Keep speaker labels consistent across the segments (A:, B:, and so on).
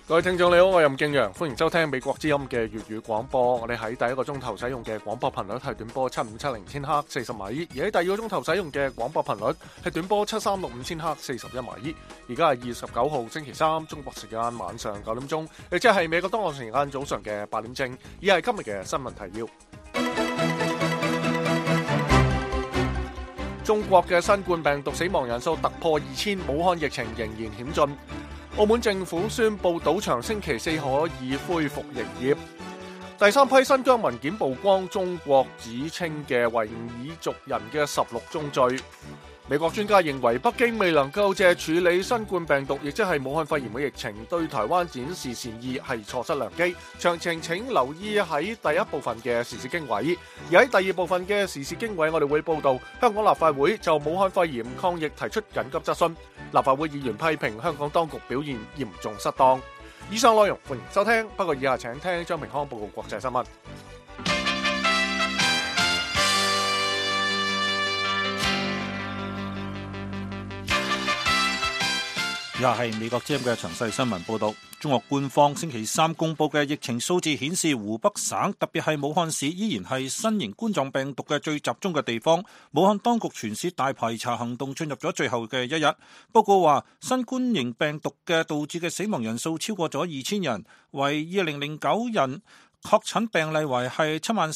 A: 各位聽眾你好，我係任敬陽，歡迎收聽美國之音嘅粵語廣播。我哋喺第一個鐘頭使用嘅廣播頻率係短波7570千赫40米，而喺第二個鐘頭使用嘅廣播頻率係短波7365千赫41米。而家係29號星期三，中國時間晚上9點鐘，亦即係美國當地時間早上嘅8點正。以下係今日嘅新聞提要。中國嘅新冠病毒死亡人數突破2000，武漢疫情仍然險峻。澳門政府宣布賭場星期四可以恢復營業。第三批新疆文件曝光，中國指稱嘅維吾爾族人嘅16宗罪。美國專家認為北京未能夠借處理新冠病毒，亦即係武漢肺炎嘅疫情，對台灣展示善意，係錯失良機。詳情請留意喺第一部分嘅時事經緯，而喺第二部分嘅時事經緯，我哋會報道香港立法會就武漢肺炎抗疫提出緊急質詢，立法會議員批評香港當局表現嚴重失當。以上內容歡迎收聽，不過以下請聽張平康報告國際新聞。
B: 又係美國之音嘅詳細新聞報道。中國官方星期三公布嘅疫情數字顯示，湖北省特別係武漢市依然係新型冠狀病毒嘅最集中嘅地方。武漢當局全市大排查行動進入咗最後嘅一日。報告話，新冠型病毒嘅導致嘅死亡人數超過咗2000人，為2009人。確診病例為係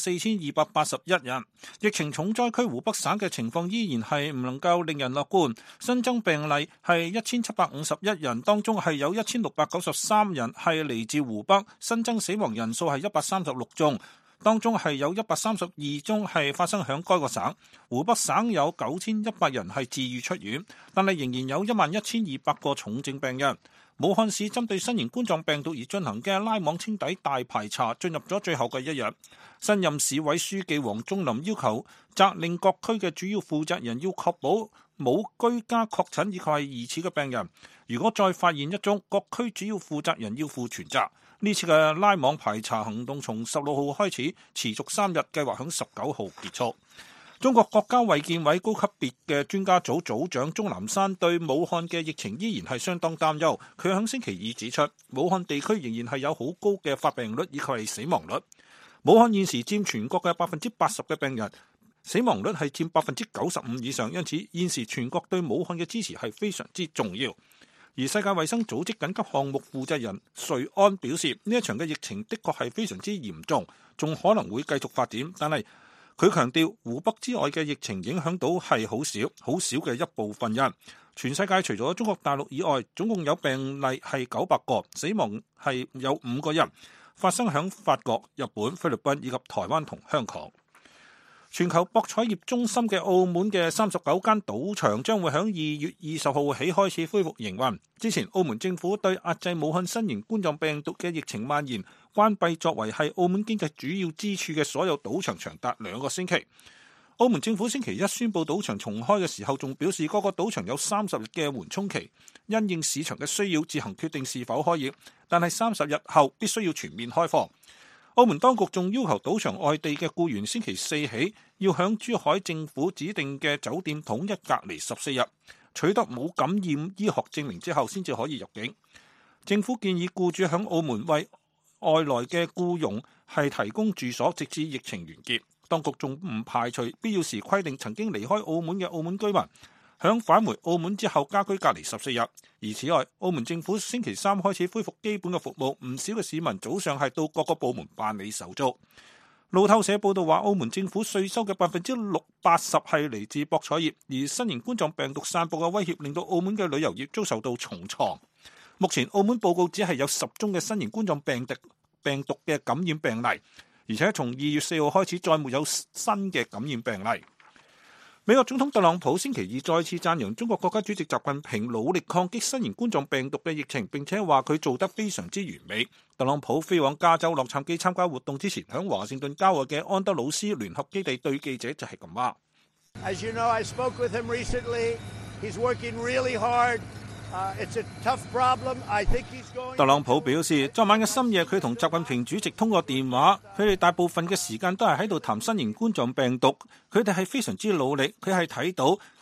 B: 74,281人。疫情重災區湖北省嘅情況依然係唔能夠令人樂觀。新增病例係1751人，當中係有1693人係嚟自湖北。新增死亡人數係136宗，當中係有132宗係發生響該個省。湖北省有9100人係治愈出院，但係仍然有11200個重症病人。武漢市針對新型冠狀病毒而進行嘅拉網清底大排查進入咗最後嘅一日。新任市委書記王忠林要求責令各區嘅主要負責人要確保冇居家確診以及係疑似嘅病人。如果再發現一宗，各區主要負責人要負全責。呢次嘅拉網排查行動從16號開始，持續3日，計劃響19號結束。中國國家衛健委高級別嘅專家組組長鍾南山對武漢嘅疫情依然係相當擔憂。佢喺星期二指出，武漢地區仍然係有好高嘅發病率以及係死亡率。武漢現時佔全國嘅80%嘅病人，死亡率係佔95%以上，因此現時全國對武漢嘅支持係非常之重要。而世界衛生組織緊急項目負責人瑞安表示，呢一場嘅疫情的確係非常之嚴重，仲可能會繼續發展，但係佢強調，湖北之外嘅疫情影響到係好少嘅一部分人。全世界除咗中國大陸以外，總共有病例係900個，死亡係有5個人，發生響法國、日本、菲律賓以及台灣同香港。全球博彩業中心嘅澳門嘅39間賭場將會喺2月20號起開始恢復營運。之前澳門政府對壓制武漢新型冠狀病毒嘅疫情蔓延關閉作為係澳門經濟主要支柱嘅所有賭場長達2個星期。澳門政府星期一宣布賭場重開嘅時候，仲表示各個賭場有30日嘅緩衝期，因應市場嘅需要自行決定是否開業，但係30日後必須要全面開放。澳門當局仲要求賭場外地嘅僱員星期四起要向珠海政府指定嘅酒店統一隔離14日，取得冇感染醫學證明之後先至可以入境。政府建議僱主響澳門為外來嘅僱傭係提供住所，直至疫情完結。當局仲唔排除必要時規定曾經離開澳門嘅澳門居民響返回澳門之後家居隔離14日。而此外，澳門政府星期三開始恢復基本嘅服務，唔少嘅市民早上係到各個部門辦理手續。路透社報道話，澳門政府稅收嘅80%係嚟自博彩業，而新型冠狀病毒散布嘅威脅令到澳門嘅旅遊業遭受到重創。目前澳門報告只係有10宗嘅新型冠狀病毒嘅感染病例，而且從2月4號開始再沒有新嘅感染病例。美國總統特朗普星期二再次讚揚中國國家主席習近平努力抗擊新型冠狀病毒嘅疫情，並且話佢做得非常之完美。特朗普飛往加州洛杉磯參加活動之前，響華盛頓郊外嘅安德魯斯聯合基地對記者就係咁話。
C: As you know, I spoke with him recently. He's working really hard. It's a tough problem. I think he's going.
B: 特朗普表示，昨晚嘅深夜，佢同習近平主席通過電話，佢哋大部分嘅時間都係喺度談新型冠狀病毒，佢哋係非常之努力，佢係睇到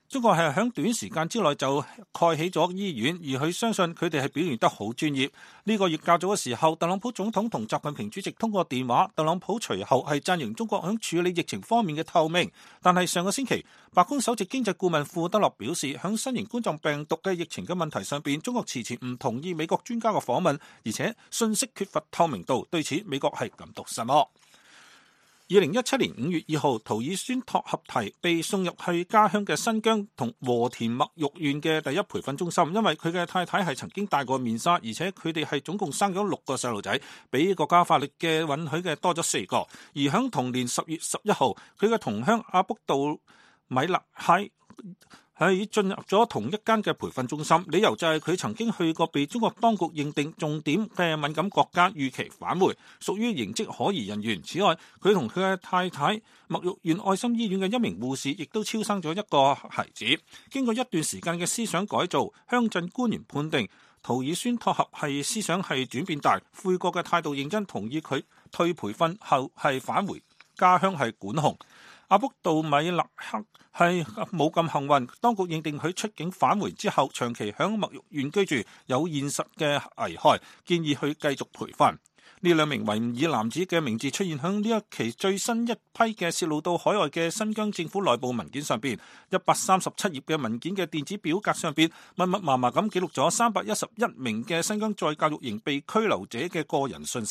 B: 中國係喺短時間之內就蓋起咗醫院，而佢相信佢哋係表現得好專業。呢個月較早嘅時候，特朗普總統同習近平主席通過電話，特朗普隨後係讚揚中國喺處理疫情方面嘅透明。但係上個星期，白宮首席經濟顧問庫德洛表示，喺新型冠狀病毒嘅疫情嘅問題上邊，中國遲遲唔同意美國專家嘅訪問，而且信息缺乏透明度。對此，美國係感到失望。2017年5月2號，圖爾宣托合提被送入去家鄉嘅新疆同和田墨玉縣嘅第一培訓中心，因為佢嘅太太係曾經戴過面紗，而且佢哋係總共生咗6個細路仔，比國家法律嘅允許嘅多咗4個。而響同年10月11號，佢嘅同鄉阿卜杜米勒係進入咗同一間嘅培訓中心，理由就係佢曾經去過被中國當局認定重點嘅敏感國家，逾期返回，屬於刑職可疑人員。此外，佢同佢嘅太太墨玉縣愛心醫院嘅一名護士亦都超生咗一個孩子。經過一段時間嘅思想改造，鄉鎮官員判定圖爾宣托合係思想係轉變大，悔過嘅態度認真，同意佢退培訓後係返回家鄉係管控。阿卜杜米勒克係冇咁幸運，當局認定佢出境返回之後，長期響墨玉縣居住，有現實嘅危害，建議佢繼續培訓。呢2名維吾爾男子嘅名字出現響呢一期最新一批嘅泄露到海外嘅新疆政府內部文件上邊，137頁嘅文件嘅電子表格上邊，密密麻麻咁記錄咗311名嘅新疆再教育營被拘留者嘅個人信息，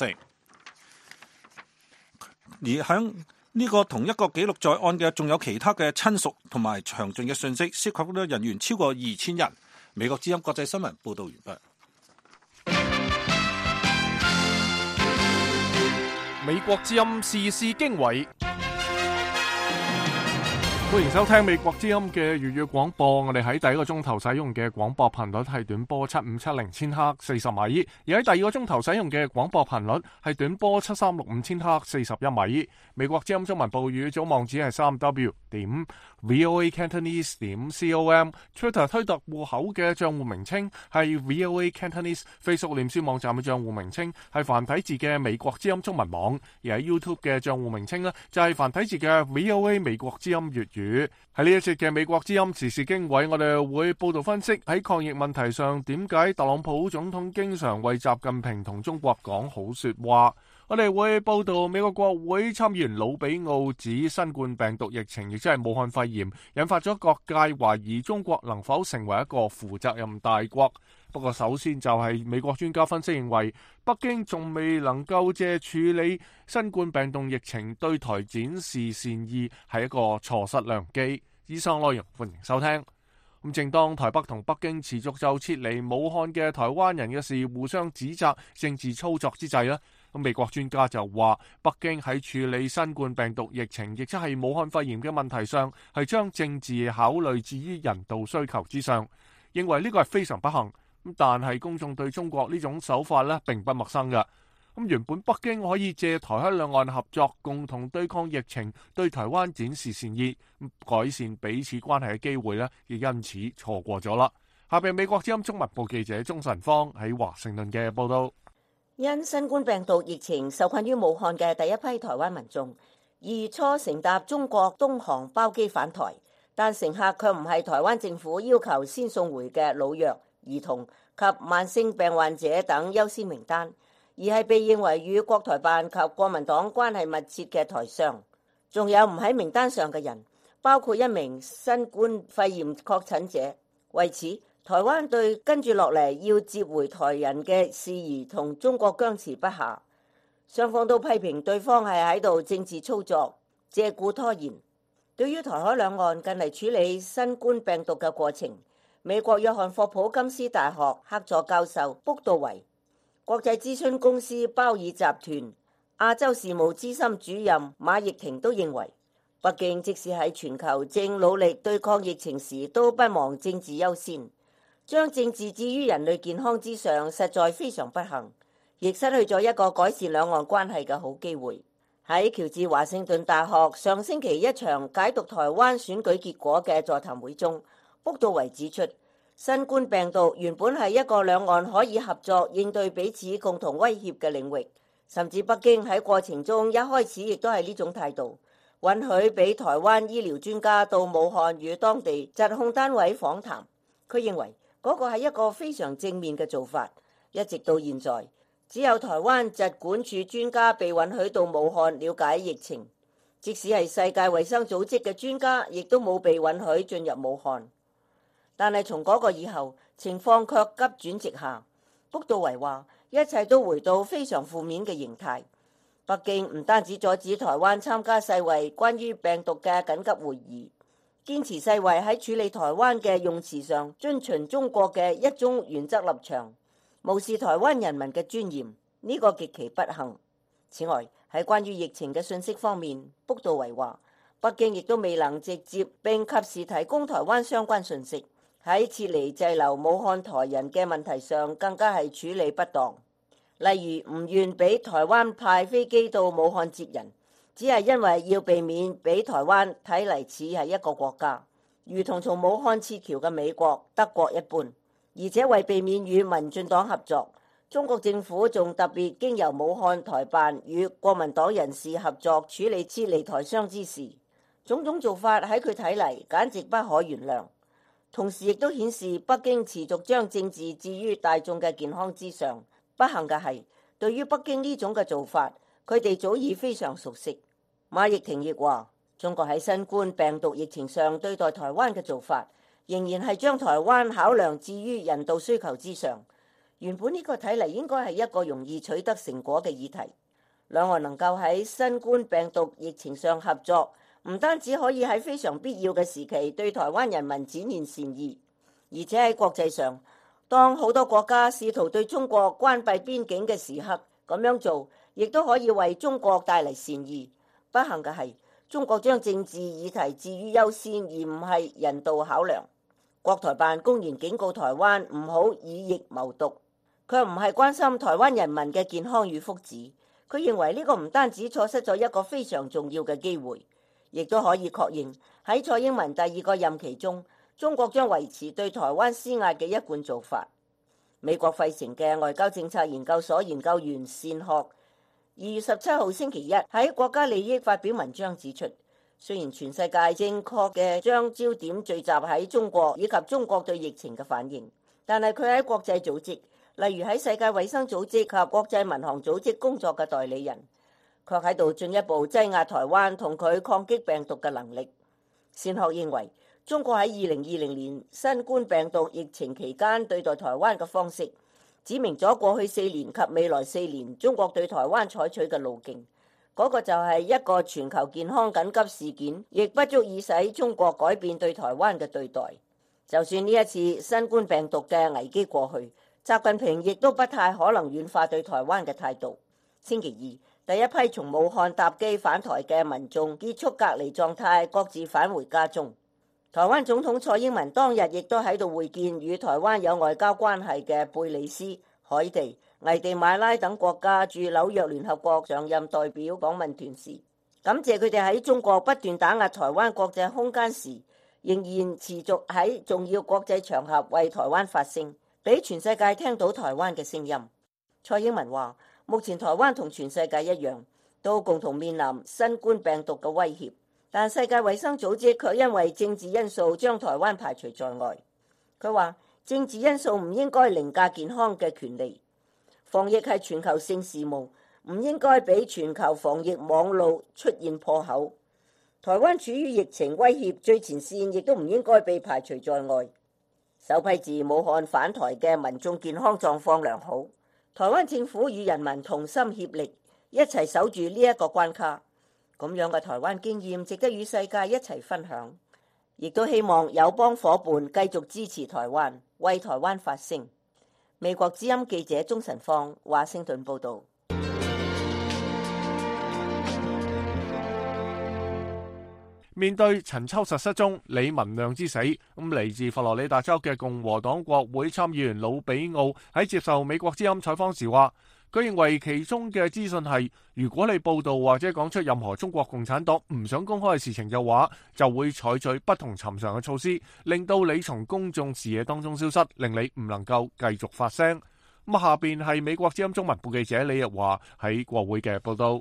B: 而響呢個同一個記錄在案嘅，仲有其他嘅親屬同埋詳盡嘅信息，涉及嘅人員超過2000人。美國之音國際新聞報道完畢。
A: 美國之音時事經緯，歡迎收聽美國之音嘅粵語廣播。我哋喺第一個鐘頭使用嘅廣播頻率係短波7570千赫40米，而喺第二個鐘頭使用嘅廣播頻率係短波7365千赫41米。美國之音中文報語總網址係3w.voacantonese.com，Twitter 推特戶口嘅賬戶名稱係 VOA Cantonese，Facebook 臉書網站嘅賬戶名稱係繁體字嘅美國之音中文網，而喺 YouTube 嘅賬戶名稱呢，就係繁體字嘅 VOA 美國之音粵語。喺呢一節嘅美國之音時事經緯，我哋會報道分析喺抗疫問題上點解特朗普總統經常為習近平同中國講好說話。我哋會報道美國國會參議員魯比奧指新冠病毒疫情，亦即係武漢肺炎，引發咗各界懷疑中國能否成為一個負責任大國。不過首先就係美國專家分析認為，北京仲未能夠借處理新冠病毒疫情對台展示善意，係一個錯失良機。以上內容歡迎收聽。咁正當台北同北京持續就撤離武漢嘅台灣人嘅事互相指責政治操作之際呢，咁美國專家就話，北京喺處理新冠病毒疫情，亦即係武漢肺炎嘅問題上，係將政治考慮置於人道需求之上，認為呢個係非常不幸。咁但係公眾對中國呢種手法呢並不陌生㗎。咁原本北京可以借台海兩岸合作，共同對抗疫情，對台灣展示善意，改善彼此關係嘅機會呢，亦因此錯過咗啦。下邊美國之音中文部記者鍾晨芳喺華盛頓嘅報道。
D: 因新冠病毒疫情受困於武漢嘅第一批台灣民眾，2月初乘搭中國東航包機返台，但乘客卻唔係台灣政府要求先送回嘅老弱、兒童及慢性病患者等優先名單，而係被認為與國台辦及國民黨關係密切嘅台商。仲有唔喺名單上嘅人，包括一名新冠肺炎確診者。為此，台灣對跟住落嚟要接回台人嘅事宜同中國僵持不下，雙方都批評對方係喺度政治操作，借故拖延。對於台海兩岸近嚟處理新冠病毒嘅過程，美國約翰霍普金斯大學客座教授卜道維、國際諮詢公司鮑爾集團亞洲事務資深主任馬奕婷都認為，北京即使喺全球正努力對抗疫情時，都不忘政治優先，將政治置於人類健康之上，實在非常不幸，亦失去咗一個改善兩岸關係嘅好機會。喺喬治華盛頓大學上星期一場解讀台灣選舉結果嘅座談會中，卜道維指出，新冠病毒原本係一個兩岸可以合作應對彼此共同威脅嘅領域，甚至北京喺過程中一開始亦都係呢種態度。 允許俾台灣醫療專家到武漢與當地疾控單位訪談。佢認為嗰個係一個非常正面嘅做法。一直到現在，只有台灣疾管署專家被允許到武漢了解疫情，即使係世界衛生組織嘅專家，亦都冇被允許進入武漢。但係從嗰個以後，情況卻急轉直下。卜道維話：一切都回到非常負面嘅形態。北京唔單止阻止台灣參加世衛關於病毒嘅緊急會議，堅持世衛喺處理台灣嘅用詞上遵循中國嘅一中原則立場，無視台灣人民嘅尊嚴，呢個極其不幸。此外，喺關於疫情嘅信息方面，卜道維話：北京亦都未能直接並及時提供台灣相關信息。喺撤離滯留武漢台人嘅問題上，更加係處理不當。例如唔願俾台灣派飛機到武漢接人，只係因為要避免俾台灣睇嚟似係一個國家，如同從武漢撤僑嘅美國、德國一般。而且為避免與民進黨合作，中國政府仲特別經由武漢台辦與國民黨人士合作處理撤離台商之事。種種做法喺佢睇嚟簡直不可原諒。同時亦都顯示北京持續將政治置於大眾嘅健康之上。不幸嘅係，對於北京呢種嘅做法，佢哋早已非常熟悉。馬奕廷亦話：中國喺新冠病毒疫情上對待台灣嘅做法，仍然係將台灣考量置於人道需求之上。原本呢個睇嚟應該係一個容易取得成果嘅議題。兩岸能夠喺新冠病毒疫情上合作，唔單止可以喺非常必要嘅時期對台灣人民展現善意，而且喺國際上，當好多國家試圖對中國關閉邊境嘅時刻，咁樣做亦都可以為中國帶嚟善意。不幸嘅係，中國將政治議題置於優先，而唔係人道考量。國台辦公然警告台灣唔好以疫謀獨，卻唔係關心台灣人民嘅健康與福祉。佢認為呢個唔單止錯失咗一個非常重要嘅機會，亦都可以確認喺蔡英文第2個任期中，中國將維持對台灣施壓嘅一貫做法。美國費城嘅外交政策研究所研究員善學2月17號星期一喺國家利益發表文章指出，雖然全世界正確嘅將焦點聚集喺中國以及中國對疫情嘅反應，但係佢喺國際組織，例如喺世界衛生組織及國際民航組織工作嘅代理人，卻喺度進一步擠壓台灣同佢抗擊病毒嘅能力。善學認為，中國喺2020年新冠病毒疫情期間對待台灣嘅方式，指明咗過去4年及未來4年中國對台灣採取嘅路徑。嗰個就係一個全球健康緊急事件，亦不足以使中國改變對台灣嘅對待。就算呢一次新冠病毒嘅危機過去，習近平亦都不太可能軟化對台灣嘅態度。星期二，第一批從武漢搭機返台嘅民眾結束隔離狀態，各自返回家中。台灣總統蔡英文當日亦都喺度會見與台灣有外交關係嘅貝里斯、海地、危地馬拉等國家駐紐約聯合國常任代表訪問團時，感謝佢哋喺中國不斷打壓台灣國際空間時，仍然持續喺重要國際場合為台灣發聲，俾全世界聽到台灣嘅聲音。蔡英文話：目前台灣同全世界一樣，都共同面臨新冠病毒嘅威脅。但世界衛生組織卻因為政治因素將台灣排除在外。佢話政治因素唔應該凌駕健康嘅權利，防疫係全球性事務，唔應該俾全球防疫網路出現破口。台灣處於疫情威脅最前線，亦都唔應該被排除在外。首批自武漢返台嘅民眾健康狀況良好，台灣政府與人民同心協力，一齊守住呢一個關卡。咁樣嘅台灣經驗值得與世界一齊分享，亦都希望友邦夥伴繼續支持台灣，為台灣發聲。美國之音記者鍾晨芳，華盛頓報導。
A: 面對陳秋實失蹤、李文亮之死，嚟自佛羅里達州嘅共和黨國會參議員魯比奧喺接受美國之音採訪時話，佢認為其中嘅資訊係，如果你報道或者講出任何中國共產黨唔想公開嘅事情嘅話，就會採取不同尋常嘅措施，令到你從公眾視野當中消失，令你唔能夠繼續發聲。下邊係美國之音中文部記者李日華喺國會嘅報道。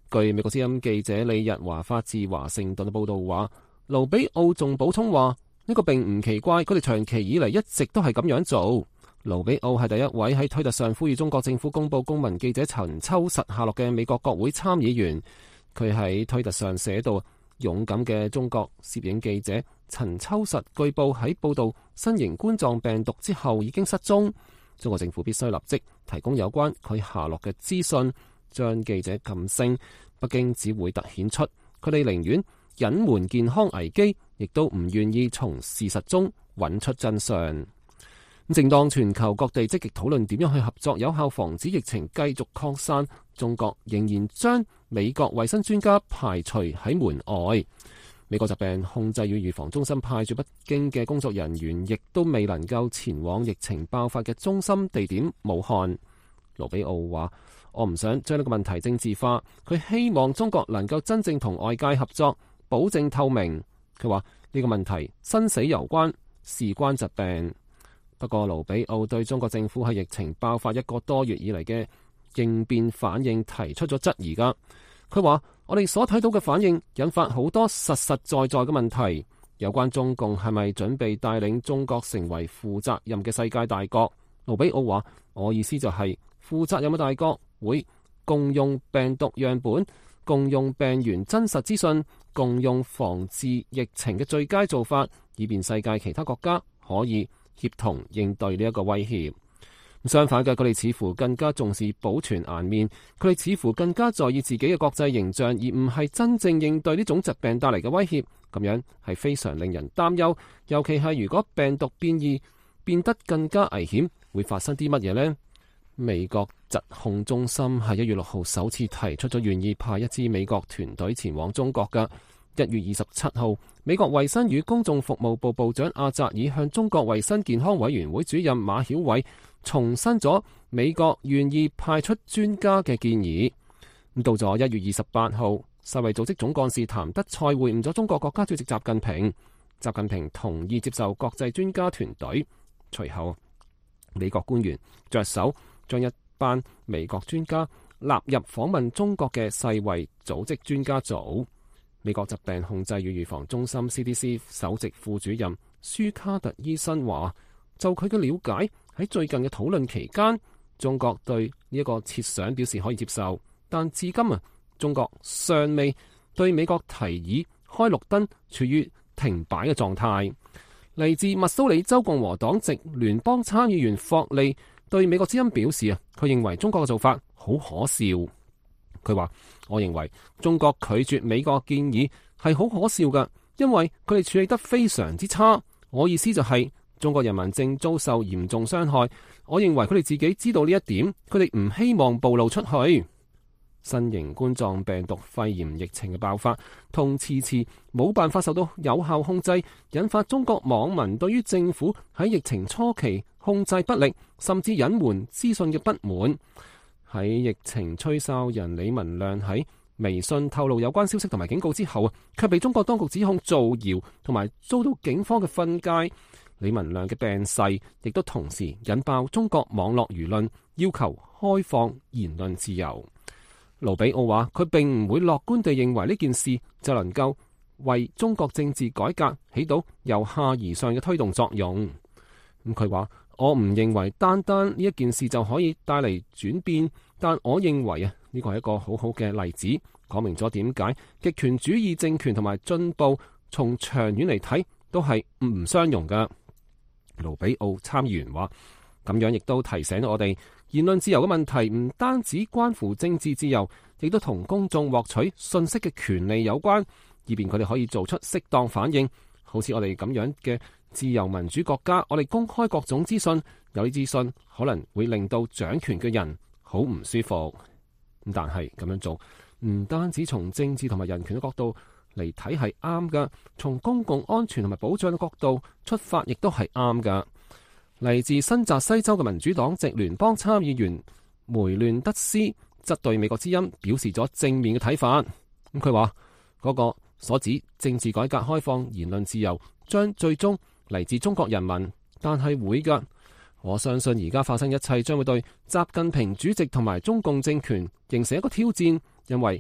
E: 據美國之音記者李日華發自華盛頓嘅報導話，盧比奧仲補充話：呢個並唔奇怪，佢哋長期以嚟一直都係咁樣做。盧比奧係第一位喺推特上呼籲中國政府公佈公民記者陳秋實下落嘅美國國會參議員。佢喺推特上寫道：勇敢嘅中國攝影記者陳秋實據報喺報導新型冠狀病毒之後已經失蹤，中國政府必須立即提供有關佢下落嘅資訊。將記者禁聲，北京只會突顯出佢哋寧願隱瞞健康危機，亦都唔願意從事實中揾出真相。正當全球各地積極討論點樣去合作有效防止疫情繼續擴散，中國仍然將美國衛生專家排除喺門外。美國疾病控制與預防中心派駐北京嘅工作人員亦都未能夠前往疫情爆發嘅中心地點武漢。盧比奧話：我唔想將呢個問題政治化，佢希望中國能夠真正同外界合作，保證透明。佢話呢個問題生死攸關，事關疾病。不過盧比奧對中國政府喺疫情爆發1個多月以嚟嘅應變反應提出咗質疑㗎。佢話我哋所睇到嘅反應引發好多實實在在嘅問題，有關中共係咪準備帶領中國成為負責任嘅世界大國。盧比奧話：我意思就係負責任嘅大國會共用病毒樣本，共用病原真實資訊，共用防治疫情嘅最佳做法，以便世界其他國家可以協同應對呢一個威脅。相反嘅，佢哋似乎更加重視保存顏面，佢哋似乎更加在意自己嘅國際形象，而唔係真正應對呢種疾病帶嚟嘅威脅。咁樣係非常令人擔憂，尤其係如果病毒變異變得更加危險，會發生啲乜嘢呢？美國疾控中心喺1月6號首次提出咗願意派一支美國團隊前往中國嘅。1月27號，美國衛生與公眾服務部部長阿扎爾向中國衛生健康委員會主任馬曉偉重申咗美國願意派出專家嘅建議。到咗1月28號，世衛組織總幹事譚德塞會晤咗中國國家主席習近平，習近平同意接受國際專家團隊。隨後，美國官員着手將一班美國專家納入訪問中國嘅世衛組織專家組。美國疾病控制與預防中心 CDC 首席副主任舒卡特醫生話，就佢嘅了解，喺最近嘅討論期間，中國對呢一個設想表示可以接受，但至今中國尚未對美國提議開綠燈，處於停擺嘅狀態。嚟自密蘇里州共和黨籍聯邦參議員霍利對美國之音表示佢認為中國嘅做法好可笑。佢話：我認為中國拒絕美國建議係好可笑㗎，因為佢哋處理得非常之差。我意思就係中國人民正遭受嚴重傷害。我認為佢哋自己知道呢一點，佢哋唔希望暴露出去。新型冠狀病毒肺炎疫情嘅爆發同遲遲冇辦法受到有效控制，引發中國網民對於政府喺疫情初期控制不力，甚至隱瞞資訊嘅不滿。喺疫情吹哨人李文亮喺微信透露有關消息同埋警告之後卻被中國當局指控造謠同埋遭到警方嘅訓誡。李文亮嘅病逝亦都同時引爆中國網絡輿論，要求開放言論自由。盧比奧話：佢並唔會樂觀地認為呢件事就能夠為中國政治改革起到由下而上嘅推動作用。佢話：我唔認為單單呢一件事就可以帶嚟轉變，但我認為呢個係一個好好嘅例子，講明咗點解極權主義政權同埋進步從長遠嚟睇都係唔相容㗎。盧比奧參議員話：咁樣亦都提醒我哋，言論自由嘅問題唔單止關乎政治自由，亦都同公眾獲取信息嘅權利有關，以便佢哋可以做出適當反應。好似我哋咁樣嘅自由民主國家，我哋公開各種資訊，有啲資訊可能會令到掌權嘅人好唔舒服。但係咁樣做唔單止從政治同埋人權嘅角度嚟睇係啱㗎，從公共安全同埋保障嘅角度出發亦都係啱㗎。嚟自新澤西州嘅民主黨籍聯邦參議員梅亂德斯則對美國之音表示咗正面嘅睇法。佢話嗰個所指政治改革開放言論自由將最終嚟自中國人民，但係會㗎。我相信而家發生一切將會對習近平主席同埋中共政權形成一個挑戰，因為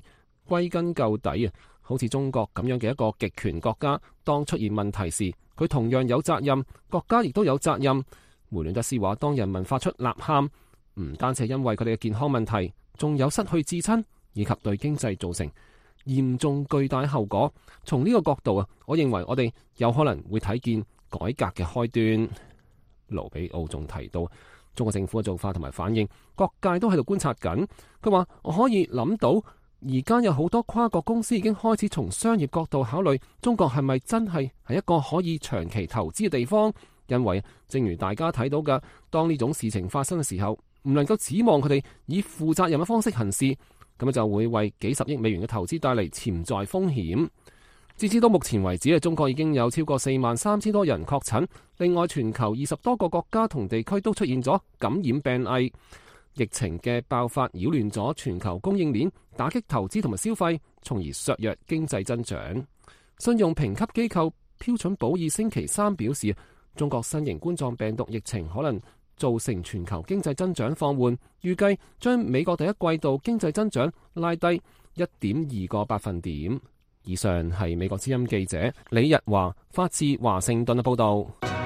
E: 歸根究底啊，好似中國咁樣嘅一個極權國家，當出現問題時，佢同樣有責任，國家亦都有責任。梅倫德斯話：當人民發出吶喊，唔單止係因為佢哋嘅健康問題，仲有失去至親以及對經濟造成嚴重巨大後果。從呢個角度啊，我認為我哋有可能會睇見改革嘅開端。盧比奧仲提到中國政府嘅做法同埋反應，各界都喺度觀察緊。佢話：我可以諗到，而家有好多跨國公司已經開始從商業角度考慮中國係咪真係一個可以長期投資嘅地方。因為正如大家睇到嘅，當呢種事情發生嘅時候，唔能夠指望佢哋以負責任嘅方式行事，咁就會為幾十億美元嘅投資帶嚟潛在風險。截至到目前為止，中國已經有超過43000多人確診，另外全球20多個國家同地區都出現咗感染病例。疫情嘅爆發擾亂咗全球供應鏈，打擊投資同埋消費，從而削弱經濟增長。信用評級機構標準普爾星期三表示，中國新型冠狀病毒疫情可能造成全球經濟增長放緩，預計將美國第一季度經濟增長拉低1.2個百分點。以上係美國之音記者李日華發自華盛頓嘅報道。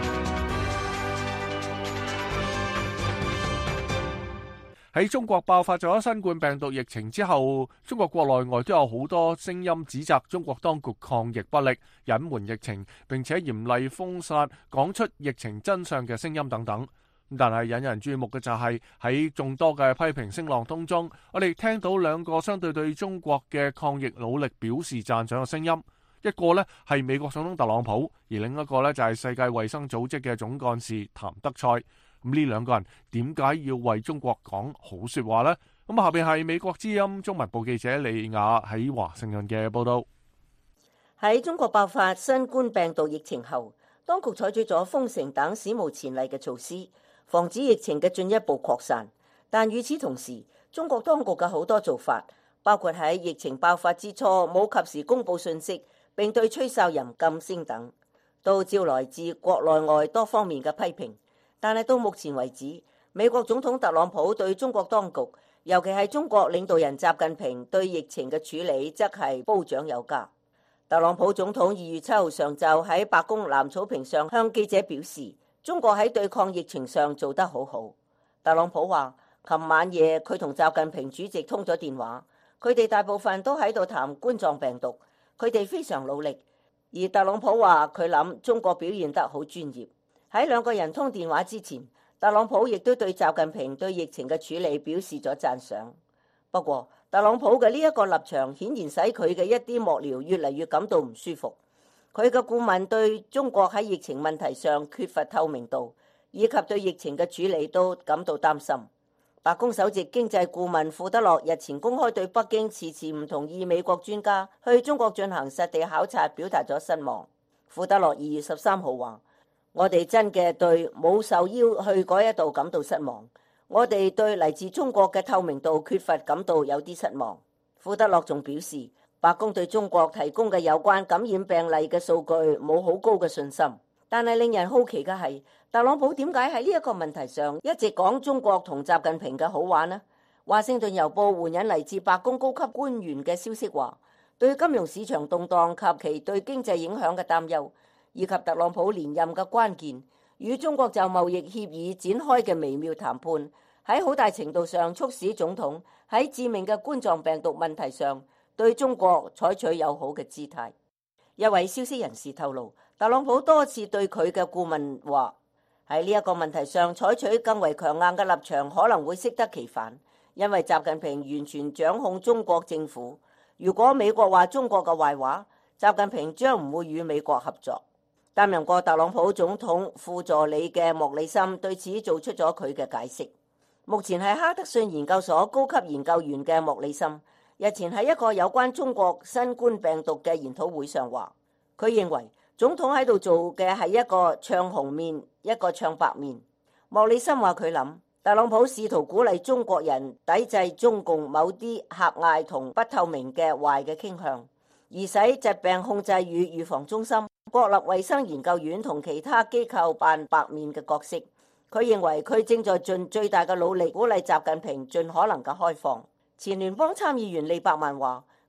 A: 喺中國爆發咗新冠病毒疫情之後，中國國內外都有好多聲音指責中國當局抗疫不力、隱瞞疫情，並且嚴厲封殺講出疫情真相嘅聲音等等。但係引人注目嘅就係喺眾多嘅批評聲浪當中，我哋聽到兩個相對中國嘅抗疫努力表示讚賞嘅聲音。一個呢係美國總統特朗普，而另一個呢就係世界衛生組織嘅總幹事譚德塞。咁呢兩個人點解要為中國講好說話呢？咁下邊係美國之音中文部記者李雅喺華盛頓嘅報道。
D: 喺中國爆發新冠病毒疫情後，當局採取咗封城等史無前例嘅措施，防止疫情嘅進一步擴散。但與此同時，中國當局嘅好多做法，包括喺疫情爆發之初冇及時公布信息，並對吹哨人禁聲等，都招來自國內外多方面嘅批評。但係到目前為止，美國總統特朗普對中國當局，尤其係中國領導人習近平對疫情嘅處理，則係褒獎有加。特朗普總統2月7號上晝喺白宮藍草坪上向記者表示，中國喺對抗疫情上做得好好。特朗普話，琴晚夜佢同習近平主席通咗電話，佢哋大部分都喺度談冠狀病毒，佢哋非常努力。而特朗普話佢諗中國表現得好專業。喺兩個人通電話之前，特朗普亦都對習近平對疫情嘅處理表示咗讚賞。不過，特朗普嘅呢一個立場顯然使佢嘅一啲幕僚越嚟越感到唔舒服。佢嘅顧問對中國喺疫情問題上缺乏透明度，以及對疫情嘅處理都感到擔心。白宮首席經濟顧問庫德洛日前公開對北京遲遲唔同意美國專家去中國進行實地考察表達咗失望。庫德洛2月13號話：我哋真嘅對冇受邀去嗰一度感到失望，我哋對嚟自中國嘅透明度缺乏感到有啲失望。庫德洛仲表示，白宮對中國提供嘅有關感染病例嘅數據冇好高嘅信心。但係令人好奇嘅係，特朗普點解喺呢一個問題上一直講中國同習近平嘅好話呢？華盛頓郵報援引嚟自白宮高級官員嘅消息話，對金融市場動盪及其對經濟影響嘅擔憂，以及特朗普連任嘅關鍵，與中國就貿易協議展開嘅微妙談判，喺好大程度上促使總統喺致命嘅冠狀病毒問題上對中國採取友好嘅姿態。一位消息人士透露，特朗普多次對佢嘅顧問話，喺呢一個問題上採取更為強硬嘅立場可能會適得其反，因為習近平完全掌控中國政府。如果美國話中國嘅壞話，習近平將唔會與美國合作。擔任過特朗普總統副助理嘅莫里森對此做出咗佢嘅解釋。目前係哈德遜研究所高級研究員嘅莫里森日前喺一個有關中國新冠病毒嘅研討會上話，佢認為總統喺度做嘅係一個唱紅面，一個唱白面。莫里森話佢諗，特朗普試圖鼓勵中國人抵制中共某啲狹隘同不透明嘅壞嘅傾向，而使疾病控制與預防中心、國立衛生研究院同其他機構扮白面嘅角色。佢認為佢正在盡最大嘅努力鼓勵習近平盡可能嘅開放。前聯邦參議員利伯曼話，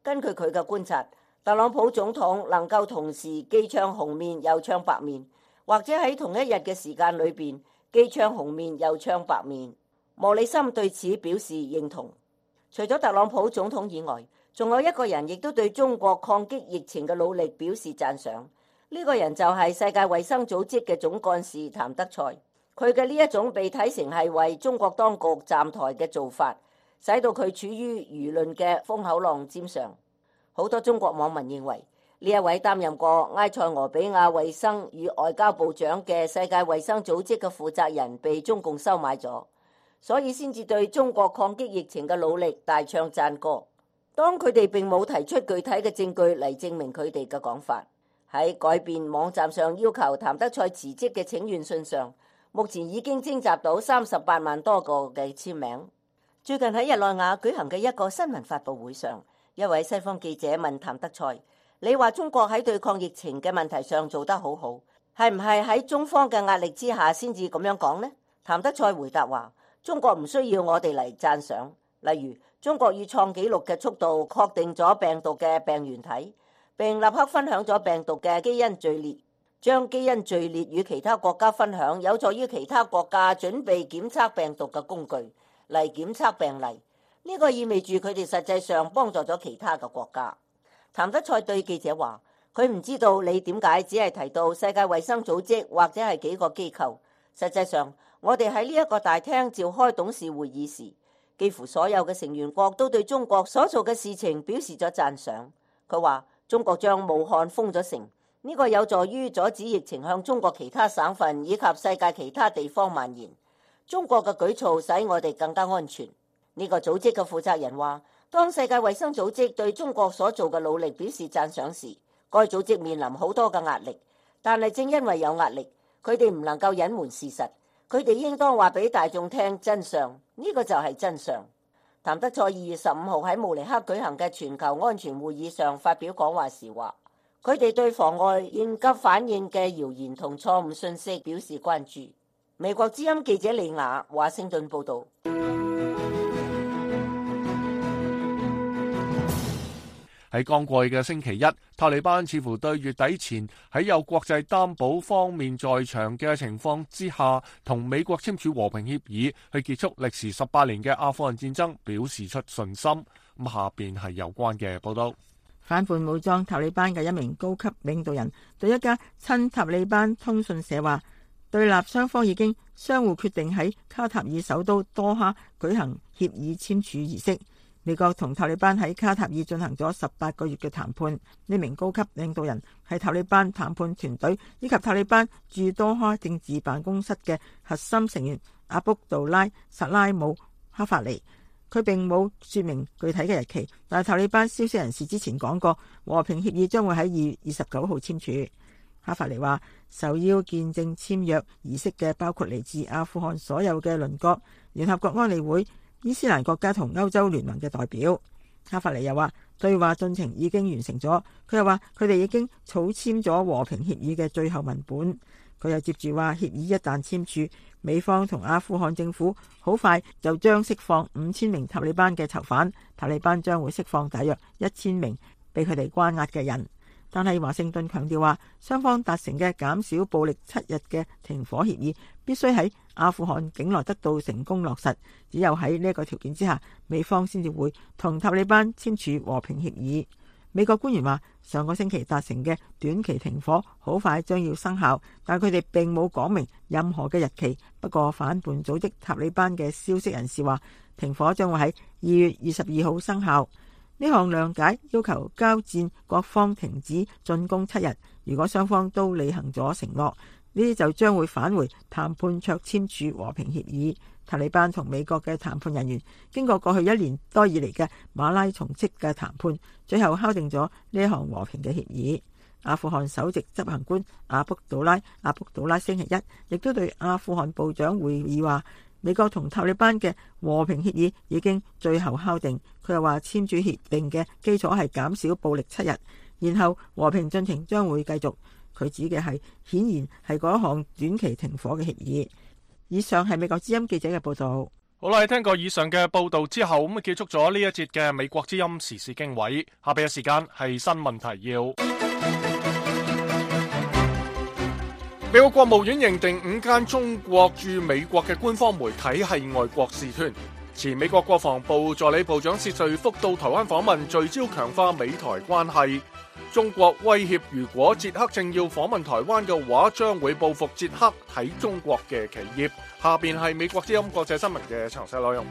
D: 根據佢嘅觀察，特朗普總統能夠同時既唱紅面又唱白面，或者喺同一日嘅時間裏邊既唱紅面又唱白面。莫里森對此表示認同。除咗特朗普總統以外，仲有一個人亦都對中國抗擊疫情嘅努力表示讚賞。呢個人就係世界衛生組織嘅總幹事譚德塞。佢嘅呢一種被睇成係為中國當局站台嘅做法，使到佢處於輿論嘅風口浪尖上。好多中國網民認為，呢一位擔任過埃塞俄比亞衛生與外交部長嘅世界衛生組織嘅負責人被中共收買咗，所以先至對中國抗擊疫情嘅努力大唱讚歌。當佢哋並冇提出具體嘅證據嚟證明佢哋嘅講法。喺改變網站上要求譚德塞辭職嘅請願信上，目前已經徵集到38萬多個嘅簽名。最近喺日內瓦舉行嘅一個新聞發佈會上，一位西方記者問譚德塞：你話中國喺對抗疫情嘅問題上做得好好，係唔係喺中方嘅壓力之下先至咁樣講呢？譚德塞回答話：中國唔需要我哋嚟讚賞。例如，中國以創紀錄嘅速度確定咗病毒嘅病原體，並立刻分享咗病毒嘅基因序列。將基因序列與其他國家分享，有助於其他國家準備檢測病毒嘅工具嚟檢測病例。呢個意味住佢哋實際上幫助咗其他嘅國家。譚德塞對記者話：佢唔知道你點解只係提到世界衛生組織或者係幾個機構。實際上，我哋喺呢一個大廳召開董事會議時，幾乎所有嘅成員國都對中國所做嘅事情表示咗讚賞。佢話：中國將武漢封咗城。呢個有助於阻止疫情向中國其他省份以及世界其他地方蔓延。中國嘅舉措使我哋更加安全。呢個組織嘅負責人話，當世界衛生組織對中國所做嘅努力表示讚賞時，該組織面臨好多嘅壓力。但係正因為有壓力，佢哋唔能夠隱瞞事實，佢哋應當話俾大眾聽真相。呢個就係真相。譚德塞2月15號喺慕尼黑舉行嘅全球安全會議上發表講話時話，佢哋對妨礙應急反應嘅謠言同錯誤信息表示關注。美國之音記者李雅華盛頓報導。
A: 喺剛過去嘅星期一，塔利班似乎對月底前喺有國際擔保方面在場嘅情況之下，同美國簽署和平協議，去結束歷時18年嘅阿富汗戰爭表示出信心。咁下邊係有關嘅報導。
F: 反叛武裝塔利班嘅一名高級領導人對一家親塔利班通訊社話，對立雙方已經相互決定喺卡塔爾首都多哈舉行協議簽署儀式。美國同塔利班喺卡塔爾進行咗18個月嘅談判。呢名高級領導人係塔利班談判團隊以及塔利班駐多哈政治辦公室嘅核心成員阿卜杜拉·薩拉姆·哈法尼。佢並冇說明具體嘅日期，但係塔利班消息人士之前講過，和平協議將會喺2月29號簽署。哈法尼話，受邀見證簽約儀式嘅包括嚟自阿富汗所有嘅鄰國、聯合國安理會、伊斯蘭國家同歐洲聯盟嘅代表。哈法尼又話，對話進程已經完成咗。佢又話，佢哋已經草簽咗和平協議嘅最後文本。佢又接住話，協議一旦簽署，美方同阿富汗政府好快就將釋放5000名塔利班嘅囚犯，塔利班將會釋放大約1000名被佢哋關押嘅人。但係華盛頓強調話，雙方達成嘅減少暴力7日嘅停火協議必須喺阿富汗境內得到成功落實，只有喺呢一個條件之下，美方先至會同塔利班簽署和平協議。美國官員話，上個星期達成嘅短期停火好快將要生效，但佢哋並冇講明任何嘅日期。不過反叛組織塔利班嘅消息人士話，停火將會喺2月22號生效。呢項諒解要求交戰各方停止進攻7日，如果雙方都履行咗承諾，呢啲就將會返回談判桌簽署和平協議。塔利班同美國嘅談判人員經過過去1年多以嚟嘅馬拉松式嘅談判，最後敲定咗呢一項和平嘅協議。阿富汗首席執行官阿卜杜拉星期一亦都對阿富汗部長會議話，美國同塔利班嘅和平協議已經最後敲定。佢又話，簽署協定嘅基礎係減少暴力7日，然後和平進程將會繼續。佢指嘅係顯然係嗰一項短期停火嘅協議。以上係美國之音記者嘅報道。
A: 好啦，喺聽過以上嘅報道之後，咁結束咗呢一節嘅美國之音時事經緯。下邊嘅時間係新聞提要。美國國務院認定5間中國駐美國嘅官方媒體係外國使團。前美國國防部助理部長薛瑞福到台灣訪問，聚焦強化美台關係。中國威脅，如果捷克正要訪問台灣嘅話，將會報復捷克喺中國嘅企業。下邊係美國之音國際新聞嘅詳細內容。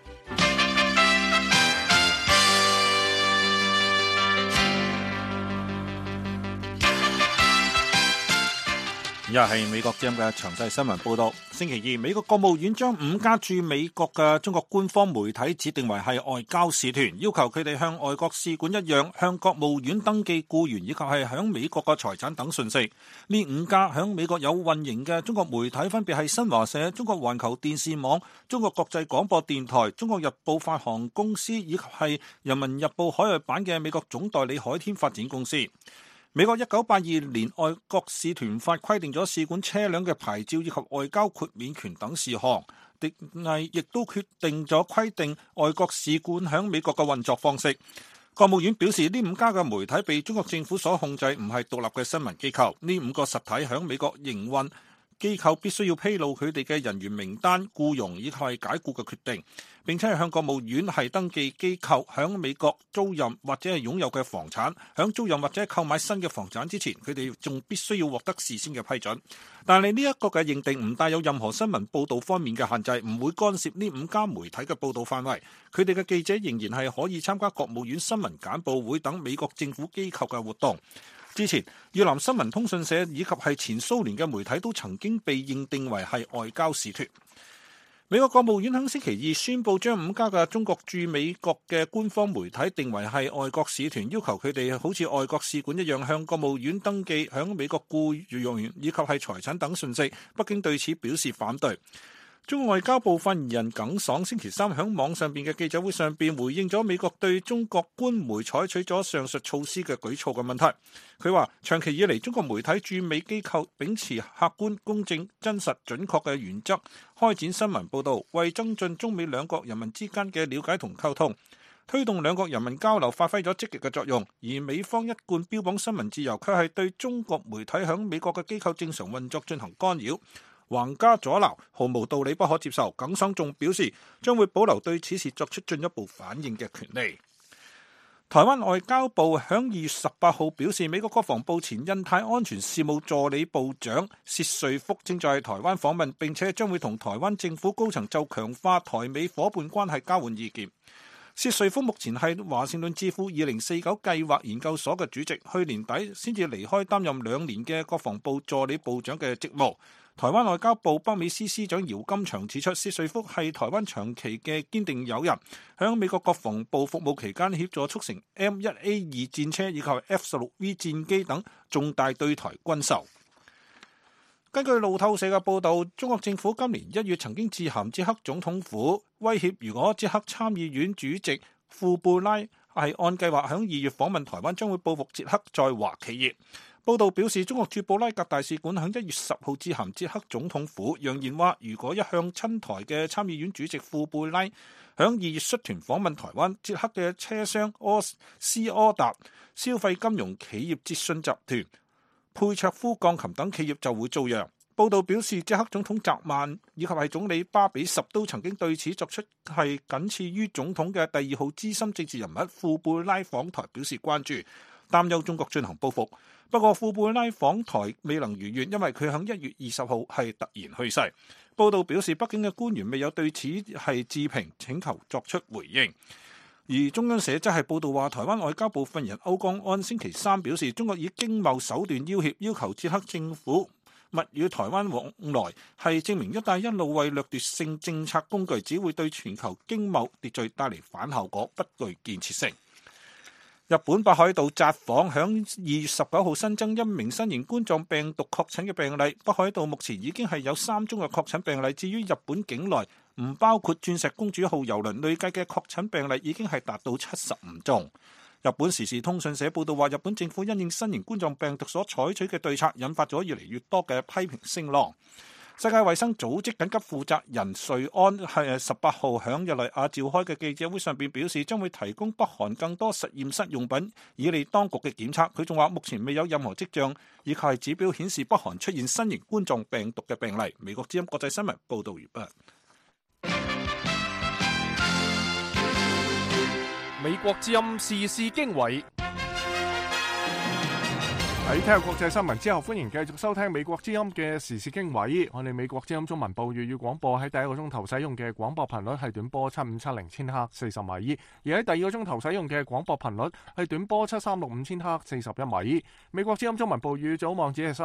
B: 以下係美國之音嘅詳細新聞報道。星期二，美國國務院將5家駐美國嘅中國官方媒體指定為係外交使團，要求佢哋向外國使館一樣向國務院登記僱員以及係響美國嘅財產等信息。呢5家響美國有運營嘅中國媒體分別係新華社、中國環球電視網、中國國際廣播電台、中國日報發行公司以及係人民日報海外版嘅美國總代理海天發展公司。美國1982年外國使團法規定咗使館車輛嘅牌照以及外交豁免權等事項，亦都決定咗規定外國使館響美國嘅運作方式。國務院表示，呢5家嘅媒體被中國政府所控制，唔係獨立嘅新聞機構。呢5個實體響美國營運，機構必須要披露佢哋嘅人員名單、僱傭以及係解僱嘅決定，並且係向國務院係登記機構響美國租賃或者係擁有嘅房產。響租賃或者購買新嘅房產之前，佢哋仲必須要獲得事先嘅批准。但係呢一個嘅認定唔帶有任何新聞報導方面嘅限制，唔會干涉呢5家媒體嘅報導範圍。佢哋嘅記者仍然係可以參加國務院新聞簡報會等美國政府機構嘅活動。之前，越南新聞通訊社以及係前蘇聯嘅媒體都曾經被認定為係外交使團。美國國務院喺星期二宣布將5家嘅中國駐美國嘅官方媒體定為係外國使團，要求佢哋好似外國使館一樣向國務院登記響美國僱傭以及係財產等信息。北京對此表示反對。中國外交部發言人耿爽星期三喺網上邊嘅記者會上邊回應咗美國對中國官媒採取咗上述措施嘅舉措嘅問題。佢話長期以嚟，中國媒體駐美機構秉持客觀、公正、真實、準確嘅原則開展新聞報導，為增進中美兩國人民之間嘅了解同溝通，推動兩國人民交流發揮咗積極嘅作用。而美方一貫標榜新聞自由，卻係對中國媒體喺美國嘅機構正常運作進行干擾，橫加阻撓，毫無道理，不可接受。耿爽仲表示，將會保留對此事作出進一步反應嘅權利。台灣外交部響2月18號表示，美國國防部前印太安全事務助理部長薛瑞福正在台灣訪問，並且將會同台灣政府高層就強化台美夥伴關係交換意見。薛瑞福目前係華盛頓智庫2049計劃研究所嘅主席，去年底先至離開擔任2年嘅國防部助理部長嘅職務。台灣外交部北美司司長姚金祥指出，薛瑞福係台灣長期嘅堅定友人，喺美國國防部服務期間協助促成 M1A2 戰車以及 F-16V 戰機等重大對台軍售。根據路透社嘅報導，中國政府今年1月曾經致函捷克總統府，威脅如果捷克參議院主席庫布拉係按計劃喺2月訪問台灣，將會報復捷克在華企業。報道表示，中國駐布拉格大使館喺1月10號致函捷克總統府，揚言話如果一向親台嘅參議院主席庫布拉喺2月率團訪問台灣，捷克嘅車商斯柯達、消費金融企業捷信集團、佩卓夫鋼琴等企業就會遭殃。報道表示，捷克總統澤曼以及係總理巴比什都曾經對此作出係僅次於總統嘅第2號資深政治人物庫布拉訪台表示關注，擔憂中國進行報復。不過庫布拉訪台未能如願，因為佢喺1月20號係突然去世。報道表示，北京嘅官員未有對此係置評請求作出回應。而中央社則係報道話，台灣外交部發言人歐江安星期三表示，中國以經貿手段要挾，要求捷克政府勿與台灣往來，係證明一帶一路為掠奪性政策工具，只會對全球經貿秩序帶嚟反效果，不具建設性。日本北海道札幌響2月19號新增1名新型冠狀病毒確診嘅病例。北海道目前已經係有3宗嘅確診病例。至於日本境內唔包括鑽石公主號郵輪，累計嘅確診病例已經係達到75宗。日本時事通訊社報道話，日本政府因應新型冠狀病毒所採取嘅對策，引發咗越嚟越多嘅批評聲浪。 世界衛生組織緊急負責人瑞安係18號響日內瓦召開嘅記者會上邊表示，將會提供北韓更多實驗室用品，以利當局嘅檢測。佢仲話目前未有任何跡象以及係指標顯示北韓出現新型冠狀病毒嘅病例。美國之音國際新聞報道完畢。
A: 美國之音時事經緯。喺聽日國際新聞之後，歡迎繼續收聽美國之音嘅時事經緯。我哋美國之音中文部粵語廣播喺第一個鐘頭使用嘅廣播頻率係短波7570千赫40米，而喺第二個鐘頭使用嘅廣播頻率係短波7365千赫41米。美國之音中文部語組網址係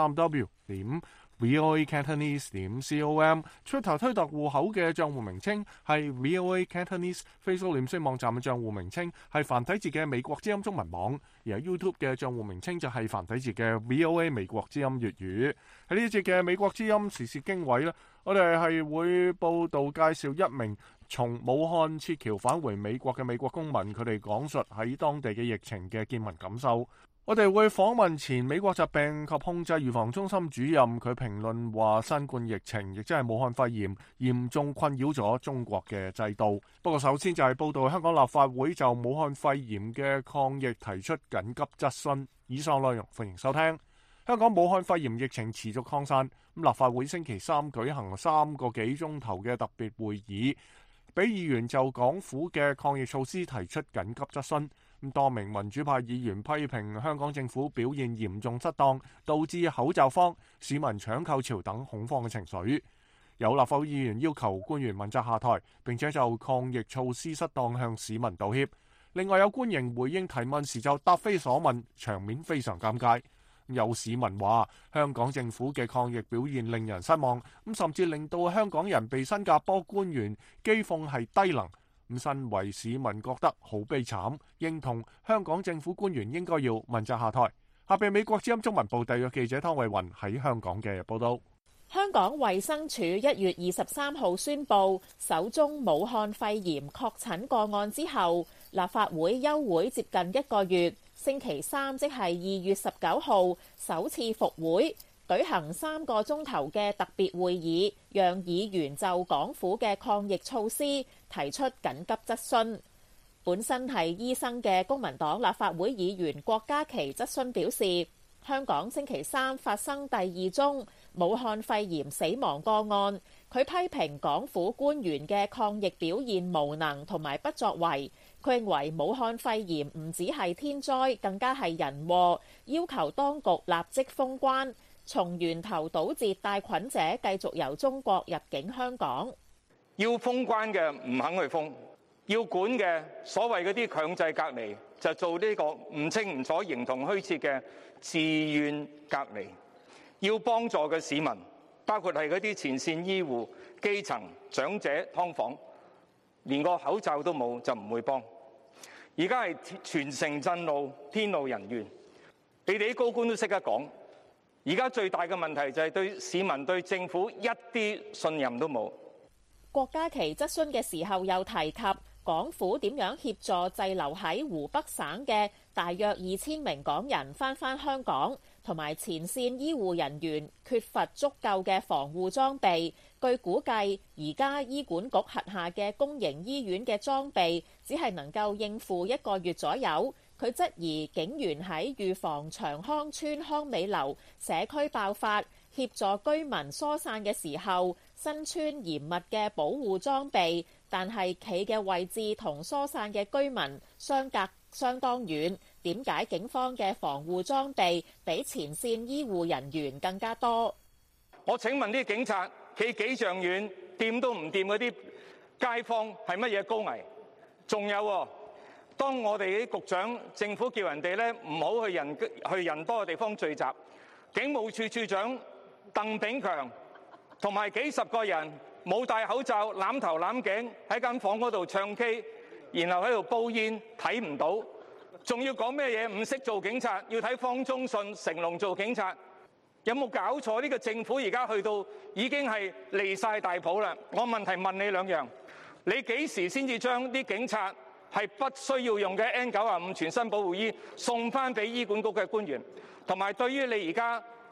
A: 3w.voacantonese.com，Twitter 推特戶口嘅賬戶名稱係 VOA Cantonese，Facebook 臉書網站嘅賬戶名稱係繁體字嘅美國之音中文網，而喺 YouTube 嘅賬戶名稱就係繁體字嘅 VOA 美國之音粵語。喺呢一節嘅美國之音時事經緯呢，我哋係會報道介紹一名從武漢撤僑返回美國嘅美國公民，佢哋講述喺當地嘅疫情嘅見聞感受。我哋會訪問前美國疾病及控制預防中心主任，佢評論話新冠疫情亦即係武漢肺炎嚴重困擾咗中國嘅制度。不過首先就係報道香港立法會就武漢肺炎嘅抗疫提出緊急質詢。以上內容歡迎收聽。香港武漢肺炎疫情持續擴散，立法會星期三舉行3個幾鐘頭嘅特別會議，俾議員就港府嘅抗疫措施提出緊急質詢。多名民主派議員批評香港政府表現嚴重失當，導致口罩荒、市民搶購潮等恐慌嘅情緒。有立法會議員要求官員問責下台，並且就抗疫措施失當向市民道歉。另外有官員回應提問時就答非所問，場面非常尷尬。有市民話香港政府嘅抗疫表現令人失望，甚至令到香港人被新加坡官員譏諷係低能。身為市民覺得好悲慘，認同香港政府官員應該要問責下台。下邊美國之音中文部特約記者湯慧雲喺香港嘅報道。
G: 香港衛生署1月23號宣布首宗武漢肺炎確診個案之後，立法會休會接近1個月，星期三即係2月19號首次復會，舉行3個鐘頭嘅特別會議，讓議員就港府嘅抗疫措施提出緊急質詢。本身係醫生嘅公民黨立法會議員郭家麒質詢表示，香港星期三發生第2宗武漢肺炎死亡個案，佢批評港府官員嘅抗疫表現無能同埋不作為。佢認為武漢肺炎唔止係天災，更加係人禍，要求當局立即封關，從源頭堵截帶菌者繼續由中國入境香港。
H: 要封關嘅唔肯去封，要管嘅所謂嗰啲強制隔離就做呢個唔清唔楚、形同虛設嘅自願隔離。要幫助嘅市民，包括係嗰啲前線醫護、基層、長者、劏房，連個口罩都冇就唔會幫。而家係全城震怒，天怒人怨。你哋啲高官都識得講。而家最大嘅問題就係對市民對政府一啲信任都冇。
G: 郭家麒質詢嘅時候又提及港府點樣協助滯留喺湖北省嘅大約2000名港人返香港，同埋前線醫護人員缺乏足夠嘅防護裝備。據估計，而家醫管局轄下嘅公營醫院嘅裝備只係能夠應付1個月左右。佢質疑警員喺預防長康邨康美樓社區爆發，協助居民疏散嘅時候，身穿嚴密嘅保護裝備，但係企嘅位置同疏散嘅居民相隔相當遠。點解警方嘅防護裝備比前線醫護人員更加多？
H: 我請問啲警察企幾丈遠，掂都唔掂嗰啲街坊係乜嘢高危？仲有當我哋啲局長、政府叫人哋咧唔好去人多嘅地方聚集，警務處處長鄧炳強同埋幾十個人冇戴口罩、攬頭攬頸喺間房嗰度唱 K， 然後喺度煲煙，睇唔到，仲要講咩嘢？唔識做警察，要睇方中信、成龍做警察，有冇搞錯？呢個政府而家去到已經係離晒大譜啦！我問題問你2樣，你幾時先至將啲警察係不需要用嘅 N95全身保護衣送翻俾醫管局嘅官員？同埋對於你而家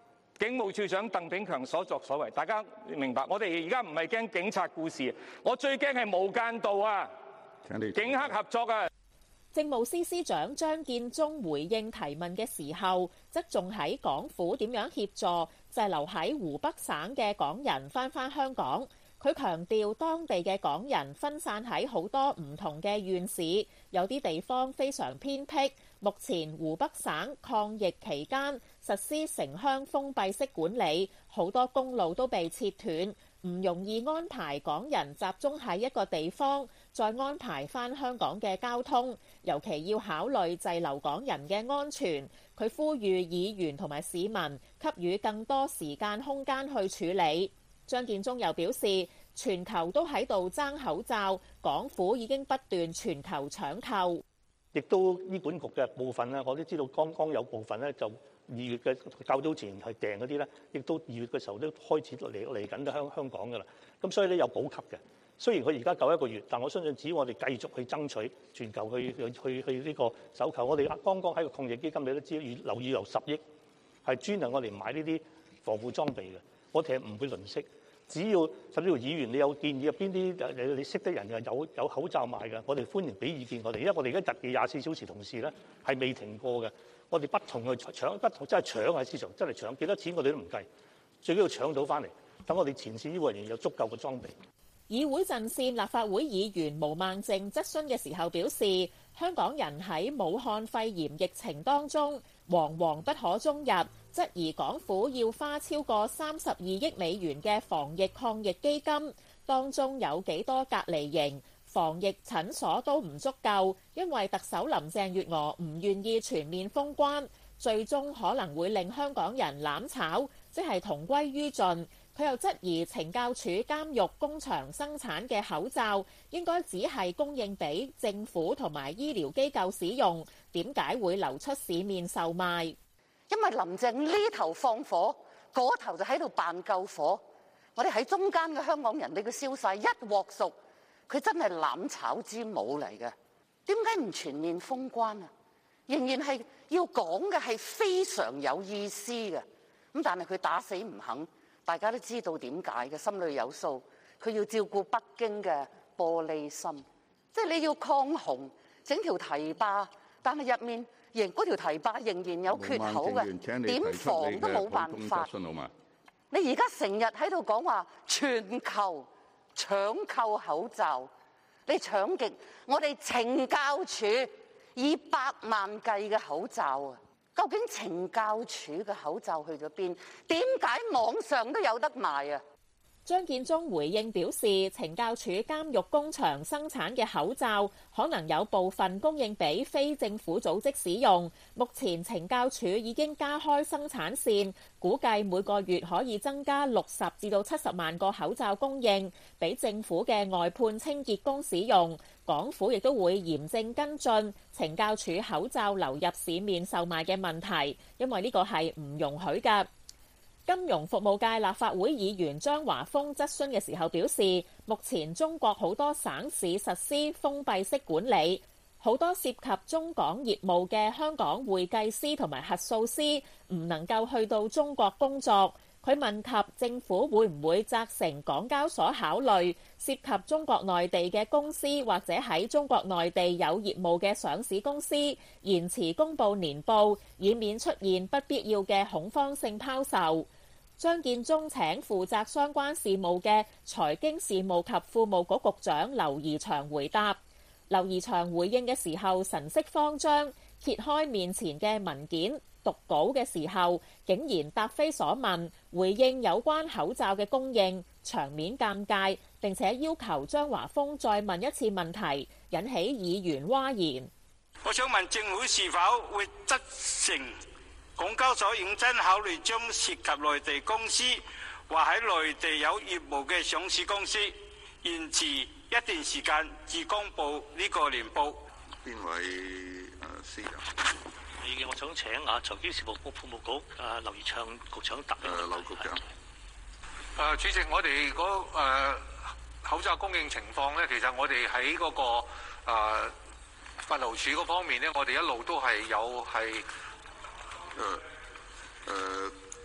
H: 警務處長鄧炳強所作所為，大家明白。我哋而家唔係驚警察故事，我最驚係無間道啊！警黑合作啊！
G: 政務司司長張建宗回應提問嘅時候，側重喺港府點樣協助滯留喺湖北省嘅港人返香港。佢強調，當地嘅港人分散喺好多唔同嘅縣市，有啲地方非常偏僻。目前湖北省抗疫期間實施城鄉封閉式管理，好多公路都被切斷，唔容易安排港人集中喺一個地方，再安排返香港嘅交通，尤其要考慮滯留港人嘅安全。佢呼籲議員同埋市民給予更多時間空間去處理。張建宗又表示，全球都喺度爭口罩，港府已經不斷全球搶購。
I: 亦都醫管局嘅部分咧，我都知道剛剛有部分咧就2月嘅較早前係訂嗰啲咧，亦都2月嘅時候都開始嚟緊香港㗎啦。咁所以咧有補給嘅。雖然佢而家夠1個月，但我相信只要我哋繼續去爭取全球去呢個搜購，我哋剛剛喺個抗疫基金你都知道預留10億，係專係我哋買呢啲防護裝備嘅。我哋係唔會吝嗇。只要甚至乎議員你有建議邊啲你識得人有口罩賣嘅，我哋歡迎俾意見我哋，因為我哋而家日夜24小時同事咧係未停過嘅，我哋不同去搶，不同真係搶喺市場，真係搶幾多錢我哋都唔計，最緊要搶到翻嚟，等我哋前線醫護人員有足夠嘅裝備。
G: 議會陣線立法會議員毛孟靜質詢嘅時候表示，香港人喺武漢肺炎疫情當中惶惶不可終日，質疑港府要花超過32億美元嘅防疫抗疫基金，當中有幾多隔離營、防疫診所都唔足夠，因為特首林鄭月娥唔願意全面封關，最終可能會令香港人攬炒，即係同歸於盡。佢又質疑懲教署監獄工場生產嘅口罩應該只係供應俾政府同埋醫療機構使用，點解會流出市面售賣？
J: 因為林鄭呢頭放火，嗰頭就喺度扮救火。我哋喺中間嘅香港人，你嘅消息一鑊熟，佢真係攬炒之母嚟嘅。點解唔全面封關啊？仍然係要講嘅係非常有意思嘅。咁但係佢打死唔肯。大家都知道點解嘅，心裏有數。佢要照顧北京嘅玻璃心，即係你要抗洪，整條堤壩，但係入面嗰條堤壩仍然有缺口嘅，點防都冇辦法。你而家成日喺度講話全球搶購口罩，你搶極，我哋懲教署以百萬計嘅口罩啊！究竟懲教署嘅口罩去咗邊？點解網上都有得賣啊？
G: 張建宗回應表示，懲教署監獄工場生產嘅口罩可能有部分供應俾非政府組織使用。目前懲教署已經加開生產線，估計每個月可以增加60至到70萬個口罩供應，俾政府嘅外判清潔工使用。港府亦都會嚴正跟進懲教署口罩流入市面售賣嘅問題，因為呢個係唔容許㗎。金融服務界立法會議員張華峰質詢嘅時候表示，目前中國好多省市實施封閉式管理，好多涉及中港業務嘅香港會計師同埋核數師唔能夠去到中國工作。佢問及政府會唔會責成港交所考慮涉及中國內地嘅公司或者喺中國內地有業務嘅上市公司延遲公佈年報，以免出現不必要嘅恐慌性拋售。張建宗請負責相關事務嘅財經事務及庫務局局長劉怡翔回答。劉怡翔回應嘅時候神色慌張，揭開面前嘅文件讀稿嘅時候，竟然答非所問，回應有關口罩嘅供應，場面尷尬，並且要求張華峰再問一次問題，引起議員譁然。
K: 我想問政府是否會責成港交所認真考慮將涉及內地公司或喺內地有業務嘅上市公司延遲一段時間至公佈呢個年報？
L: 邊位司長？
M: 我想請財經事務局庫務局劉怡翔局長答。
L: 劉局
N: 長。主席，我哋口罩供應情況咧，其實我哋喺嗰個物流署嗰方面咧，我哋一路都係有係。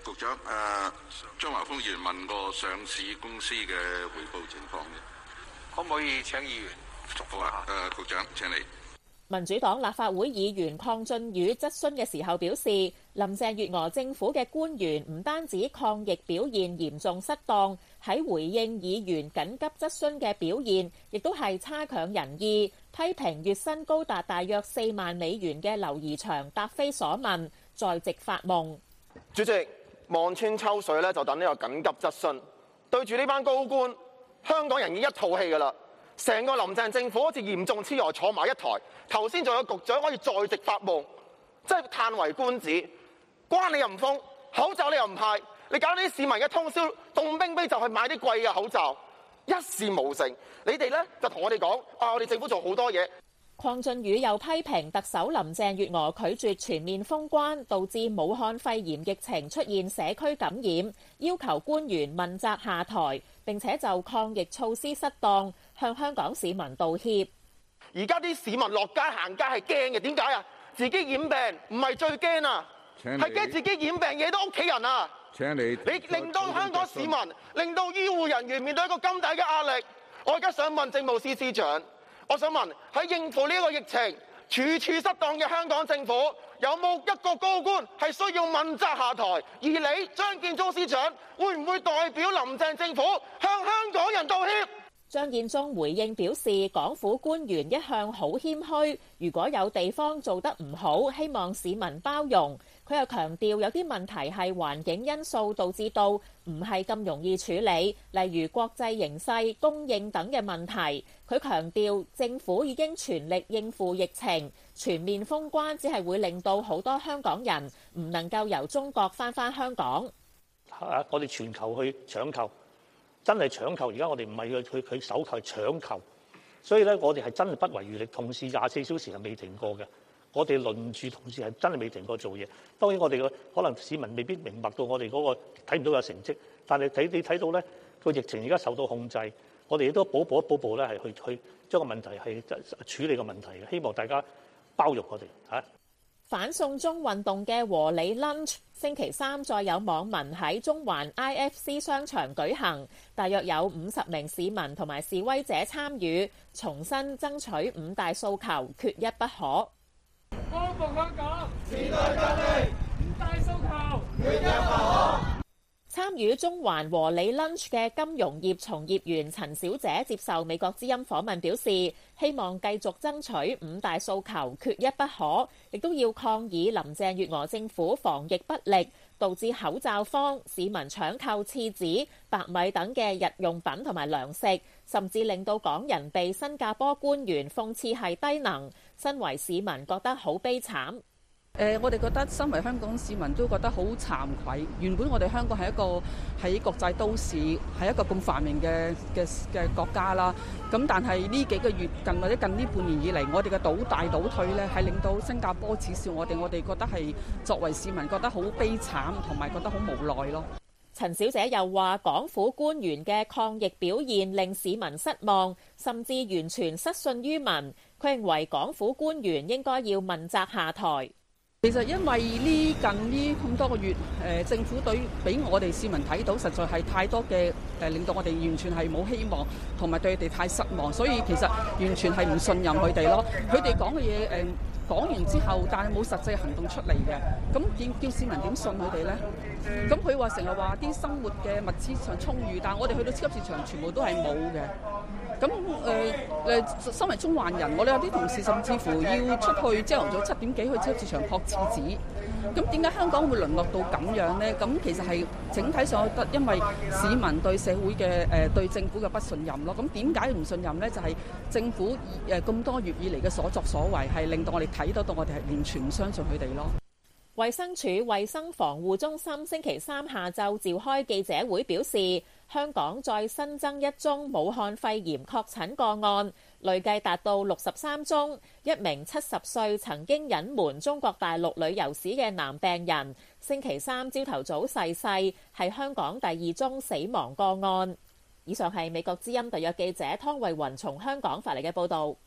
L: 局長，張華峰議員問過上市公司嘅回報情況嘅，
N: 可唔可以請議員續報下？
L: 局長請你。
G: 民主黨立法會議員鄺俊宇質詢嘅時候表示，林鄭月娥政府嘅官員唔單止抗疫表現嚴重失當，喺回應議員緊急質詢嘅表現，亦都係差強人意，批評月薪高達大約4萬美元嘅劉怡翔答非所問，在席發夢。
O: 主席望穿秋水咧，就等呢個緊急質詢，對住呢班高官，香港人已經一套戲㗎啦。成個林鄭政府好似嚴重痴呆坐埋一台，頭先仲有局長可以在席發夢，真係歎為觀止。關你又唔封，口罩你又唔派，你搞啲市民嘅通宵凍冰冰就去買啲貴嘅口罩，一事無成。你哋咧就同我哋講我哋政府做好多嘢。
G: 鄺俊宇又批評特首林鄭月娥拒絕全面封關，導致武漢肺炎疫情出現社區感染，要求官員問責下台，並且就抗疫措施失當向香港市民道歉。
O: 而家啲市民落街行街係驚嘅，點解啊？自己染病唔係最驚啊，係驚自己染病惹到屋企人啊！
L: 請你
O: 令到香港市民，令到醫護人員面對一個咁大嘅壓力。我而家想問政務司司長，我想問喺應付呢個疫情處處失當嘅香港政府，有冇一個高官係需要問責下台？而你張建宗司長會唔會代表林鄭政府向香港人道歉？
G: 張建宗回應表示，港府官員一向好謙虛，如果有地方做得唔好，希望市民包容。佢又強調有啲問題係環境因素導致到，唔係咁容易處理，例如國際形勢、供應等嘅問題。佢強調政府已經全力應付疫情，全面封關只係會令到好多香港人唔能夠由中國返香港。
I: 我哋全球去搶購。真係搶購，而家我哋唔係去搜購，係搶購。所以咧，我哋係真係不遺餘力，同事24小時係未停過嘅。我哋輪住同事係真係未停過做嘢。當然我哋可能市民未必明白到我哋嗰個睇唔到有成績，但係你睇到咧個疫情而家受到控制，我哋亦都一步咧係去將個問題係處理個問題嘅。希望大家包容我哋嚇。
G: 反送中運動嘅和理 lunch 星期三再有網民喺中環 IFC 商場舉行，大約有50名市民同埋示威者參與，重新爭取5大訴求，缺一不可。
P: 光復香港，時代革命，5大訴求，缺一不可。
G: 參與中環和理 lunch 嘅金融業從業員陳小姐接受美國之音訪問表示，希望繼續爭取5大訴求，缺一不可，亦都要抗議林鄭月娥政府防疫不力，導致口罩荒、市民搶購廁紙、白米等嘅日用品同埋糧食，甚至令到港人被新加坡官員諷刺係低能，身為市民覺得好悲慘。
Q: 我哋覺得身為香港市民都覺得好慚愧。原本我哋香港係一個喺國際都市，係一個咁繁榮嘅國家啦。咁但係呢幾個月或者近呢半年以嚟，我哋嘅倒大倒退呢，係令到新加坡恥笑我哋。我哋覺得係作為市民覺得好悲慘，同埋覺得好無奈咯。
G: 陳小姐又話，港府官員嘅抗疫表現令市民失望，甚至完全失信於民。佢認為港府官員應該要問責下台。
Q: 其實因為近呢咁多個月，政府俾我哋市民睇到，實在係太多嘅令到我哋完全係冇希望，同埋對佢哋太失望，所以其實完全係唔信任佢哋咯。佢哋講嘅嘢講完之後，但係冇實際行動出嚟嘅，咁叫市民點信佢哋呢？咁佢話成日話啲生活嘅物資上充裕，但係我哋去到超級市場全部都係冇嘅。咁身為中環人，我哋有啲同事甚至乎要出去朝頭早7點幾去超級市場撲廁紙。咁點解香港會淪落到咁樣呢？咁其實係整體上覺得，因為市民對社會嘅對政府嘅不信任咯。咁點解唔信任呢？就係政府咁多月以嚟嘅所作所為，係令到我哋睇到我哋係完全唔相信佢哋咯。
G: 衛生署衛生防護中心星期三下晝召開記者會表示，香港再新增1宗武漢肺炎確診個案，累計達到63宗。一名70歲曾經隱瞞中國大陸旅遊史嘅男病人，星期三朝頭早逝世，係香港第2宗死亡個案。以上係美國之音特約記者湯慧雲從香港發嚟嘅報導。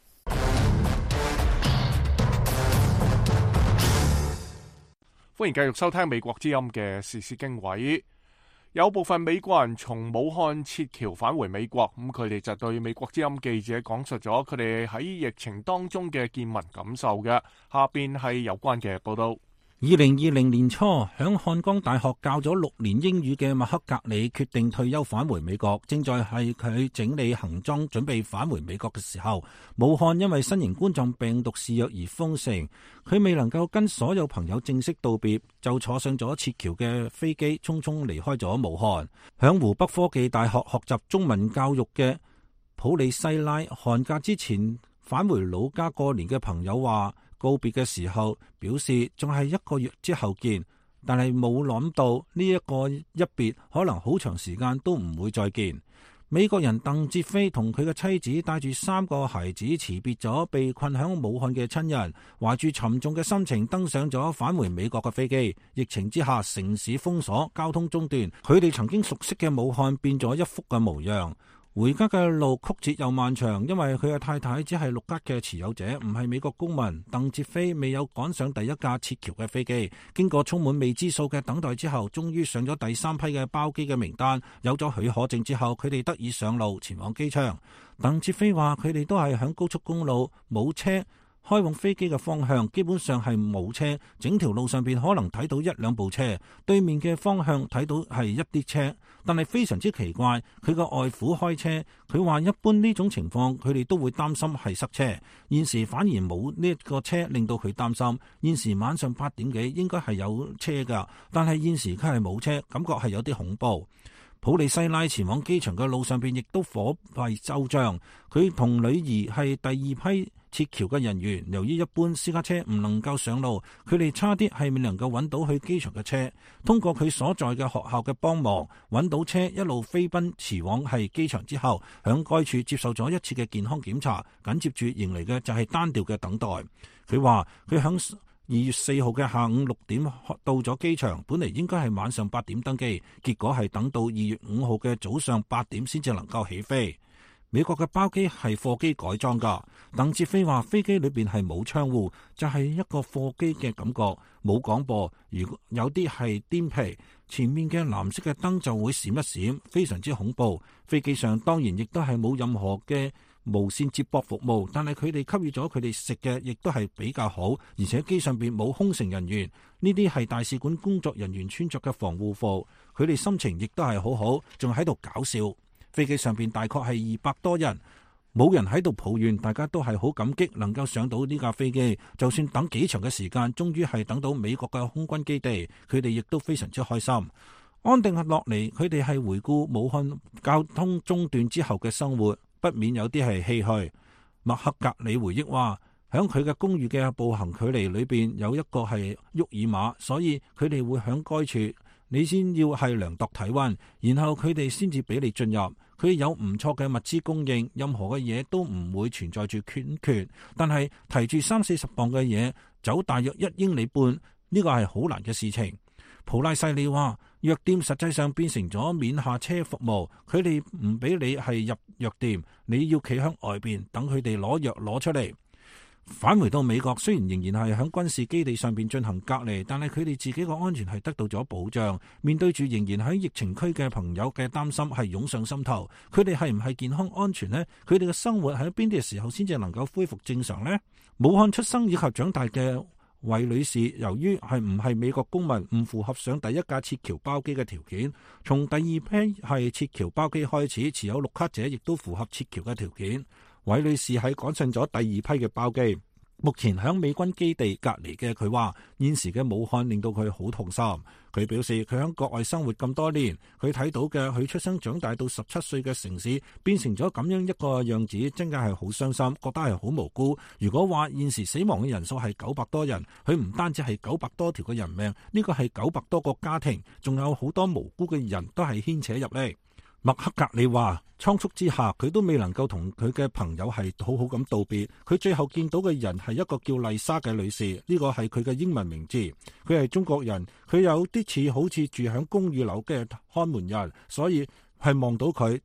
A: 歡迎繼續收聽美國之音嘅時事經緯。有部分美國人從武漢撤僑返回美國，咁佢哋就對美國之音記者講述咗佢哋喺疫情當中嘅見聞感受嘅。下邊係有關嘅報道。
B: 2020年初，響漢江大學教咗6年英語嘅麥克格里決定退休返回美國，正在係佢整理行裝準備返回美國嘅時候，武漢因為新型冠狀病毒肆虐而封城，佢未能夠跟所有朋友正式道別，就坐上咗撤僑嘅飛機，匆匆離開咗武漢。響湖北科技大學學習中文教育嘅普里西拉，寒假之前返回老家過年嘅朋友話，告別嘅時候表示仲係1個月之後見，但係冇諗到呢一個一別可能好長時間都唔會再見。美國人鄧哲飛同佢嘅妻子帶住3個孩子辭別咗被困響武漢嘅親人，懷住沉重嘅心情登上咗返回美國嘅飛機。疫情之下，城市封鎖，交通中斷，佢哋曾經熟悉嘅武漢變咗一幅嘅模樣。回家嘅路曲折又漫長，因為佢嘅太太只係綠卡嘅持有者，唔係美國公民。鄧哲飛未有趕上第一架撤僑嘅飛機，經過充滿未知數嘅等待之後，終於上咗第3批嘅包機嘅名單。有咗許可證之後，佢哋得以上路前往機場。鄧哲飛話：佢哋都係響高速公路，冇車。開往飛機嘅方向基本上係冇車，整條路上邊可能睇到1-2部車，對面嘅方向睇到係一啲車，但係非常之奇怪，佢個外父開車，佢話一般呢種情況佢哋都會擔心係塞車，現時反而冇呢個車令到佢擔心。現時晚上8點幾應該係有車噶，但係現時佢係冇車，感覺係有啲恐怖。普里西拉前往機場嘅路上邊亦都火幣周章，佢同女兒係第2批撤僑嘅人員，由於一般私家車唔能夠上路，佢哋差啲係未能夠揾到去機場嘅車。通過佢所在嘅學校嘅幫忙，揾到車，一路飛奔馳往係機場之後，響該處接受咗1次嘅健康檢查，緊接住迎嚟嘅就係單調嘅等待。佢話佢響2月4號嘅下午6點到咗機場，本嚟應該係晚上8點登機，結果係等到2月5號嘅早上8點先至能夠起飛。美國嘅包機係貨機改裝㗎。鄧哲飛話飛機裏邊係冇窗戶，就係一個貨機嘅感覺，冇廣播。如果有啲係顛皮，前面嘅藍色嘅燈就會閃一閃，非常之恐怖。飛機上當然亦都係冇任何嘅無線接駁服務，但係佢哋給予咗佢哋食嘅，亦都係比較好，而且機上邊冇空乘人員，呢啲係大使館工作人員穿着嘅防護服，佢哋心情亦都係好好，仲喺度搞笑。飛機上邊大概係200多人，冇人喺度抱怨，大家都係好感激能夠上到呢架飛機，就算等幾長嘅時間，終於係等到美國嘅空軍基地，佢哋亦都非常之開心。安定落嚟，佢哋係回顧武漢交通中斷之後嘅生活，不免有啲係唏噓。麥克格里回憶話，響佢嘅公寓嘅步行距離裏邊有一個係沃爾瑪，所以佢哋會響該處，你先要係量度體溫，然後佢哋先至俾你進入。佢有唔錯嘅物資供應，任何嘅嘢都唔會存在住缺缺。但係提住30-40磅嘅嘢，走大約1英里半，呢個係好難嘅事情。普拉西利話，藥店實際上變成咗免下車服務，佢哋唔俾你係入藥店，你要企喺外邊等佢哋攞藥攞出嚟。返回到美國，雖然仍然係喺軍事基地上邊進行隔離，但係佢哋自己嘅安全係得到咗保障。面對住仍然喺疫情區嘅朋友嘅擔心係湧上心頭，佢哋係唔係健康安全呢？佢哋嘅生活喺邊啲嘅時候先至能夠恢復正常呢？武漢出生以及長大嘅韋女士，由於係唔係美國公民，唔符合上第一架撤僑包機嘅條件。從第2批係撤僑包機開始，持有綠卡者亦都符合撤僑嘅條件。韋女士喺趕上咗第2批嘅包機，目前喺美軍基地隔離嘅佢話，現時嘅武漢令到佢好痛心。佢表示佢喺國外生活咁多年，佢睇到嘅佢出生長大到17歲嘅城市變成咗咁樣一個樣子，真嘅係好傷心，覺得係好無辜。如果話現時死亡嘅人數係900多人，佢唔單止係900多條嘅人命，呢個係900多個家庭，仲有好多無辜嘅人都係牽扯入嚟。麥克格里話，倉促之下佢都未能夠同佢嘅朋友係好好咁道別。佢最後見到嘅人係一個叫麗莎嘅女士，呢個係佢嘅英文名字。佢係中國人，佢有啲似好似住響公寓樓嘅看門人，所以係望到佢將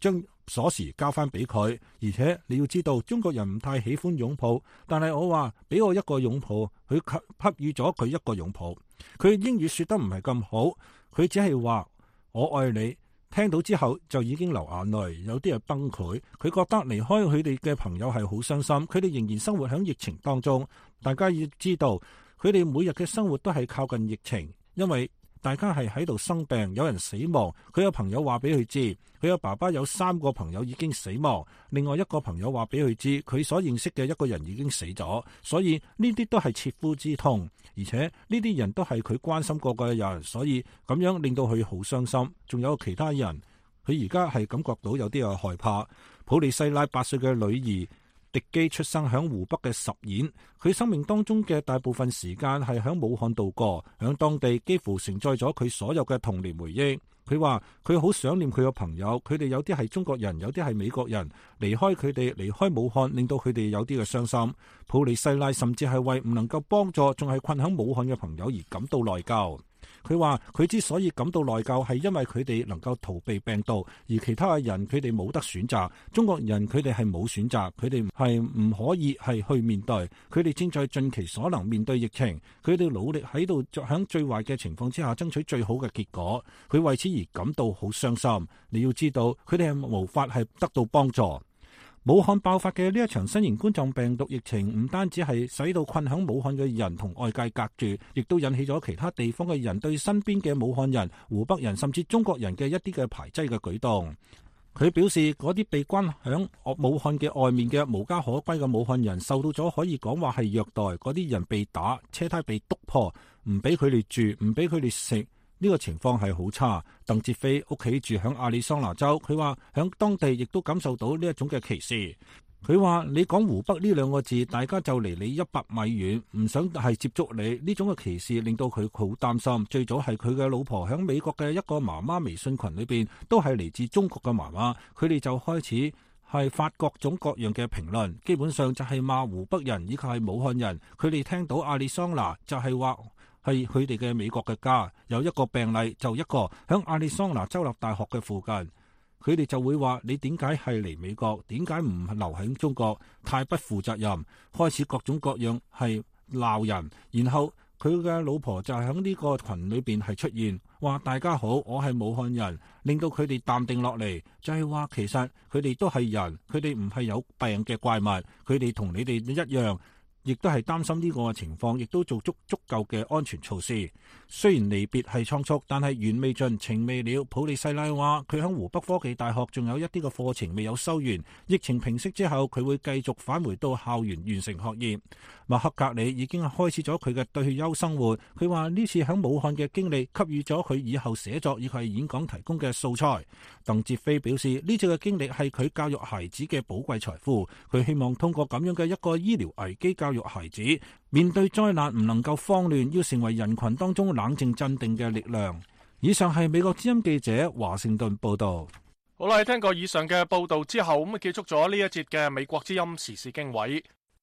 B: 鎖匙交翻俾佢。而且你要知道，中國人唔太喜歡擁抱，但係我話俾我一個擁抱，佢給予咗佢一個擁抱。佢英語說得唔係咁好，佢只係話我愛你。聽到之後就已經流眼淚，有啲係崩潰。佢覺得離開佢哋嘅朋友係好傷心，佢哋仍然生活喺疫情當中。大家要知道，佢哋每日嘅生活都係靠近疫情，因為大家係喺度生病，有人死亡。佢有朋友話俾佢知，佢有爸爸有3個朋友已經死亡，另外一個朋友話俾佢知，佢所認識嘅一個人已經死咗。所以呢啲都係切膚之痛，而且呢啲人都係佢關心過嘅人，所以咁樣令到佢好傷心。仲有其他人，佢而家係感覺到有啲嘅害怕。普利西拉8歲嘅女兒迪基出生喺湖北嘅十堰，佢生命當中嘅大部分時間係喺武漢度過，喺當地幾乎承載咗佢所有嘅童年回憶。佢話佢好想念佢嘅朋友，佢哋有啲係中國人，有啲係美國人，離開佢哋，離開武漢，令到佢哋有啲嘅傷心。普利西拉甚至係為唔能夠幫助仲係困喺武漢嘅朋友而感到內疚。佢話佢之所以感到內疚，係因為佢哋能夠逃避病毒，而其他嘅人佢哋冇得選擇。中國人佢哋係冇選擇，佢哋係唔可以係去面對。佢哋正在盡其所能面對疫情，佢哋努力喺度喺最壞嘅情況之下爭取最好嘅結果。佢為此而感到好傷心。你要知道，佢哋係無法係得到幫助。武漢爆發嘅呢一場新型冠狀病毒疫情，唔單止係使到困喺武漢嘅人同外界隔絕，亦都引起咗其他地方嘅人對身邊嘅武漢人、湖北人甚至中國人嘅一啲嘅排擠嘅舉動。佢表示，嗰啲被關喺武漢嘅外面嘅無家可歸嘅武漢人，受到咗可以講話係虐待，嗰啲人被打，車胎被篤破，唔俾佢哋住，唔俾佢哋食。呢個情況係好差。鄧哲飛屋企住響亞利桑那州，佢話響當地亦都感受到呢一種嘅歧視。佢話你講湖北呢2個字，大家就離你100米遠，唔想係接觸你。呢種嘅歧視令到佢好擔心。最早係佢嘅老婆響美國嘅一個媽媽微信群裏邊，都係嚟自中國嘅媽媽，佢哋就開始係發各種各樣嘅評論，基本上就係罵湖北人以及係武漢人。佢哋聽到亞利桑那就係話係佢哋嘅美國嘅家。有一個病例就一個響亞利桑那州立大學嘅附近，佢哋就會話你點解係嚟美國，點解唔留喺中國，太不負責任，開始各種各樣係鬧人。然後佢嘅老婆就喺呢個群裏邊係出現，話大家好，我係武漢人，令到佢哋淡定落嚟，就係話其實佢哋都係人，佢哋唔係有病嘅怪物，佢哋同你哋一樣，亦都係擔心呢個情況，亦都做足夠嘅安全措施。雖然離別係倉促，但係緣未盡，情未了。普利西拉話佢喺湖北科技大學仲有一啲嘅課程未有修完，疫情平息之後，佢會繼續返回到校園完成學業。麥克格里已經開始咗佢嘅退休生活。佢話呢次喺武漢嘅經歷給予咗佢以後寫作以及演講提供嘅素材。鄧哲飛表示呢次嘅經歷係佢教育孩子嘅寶貴財富。佢希望通過咁樣嘅一個醫療危機教育孩子，面對災難唔能夠慌亂，要成為人群當中冷靜鎮定嘅力量。以上係美國之音記者華盛頓報道。
A: 好啦，聽過以上嘅報道之後，咁結束咗呢一節嘅美國之音時事經緯。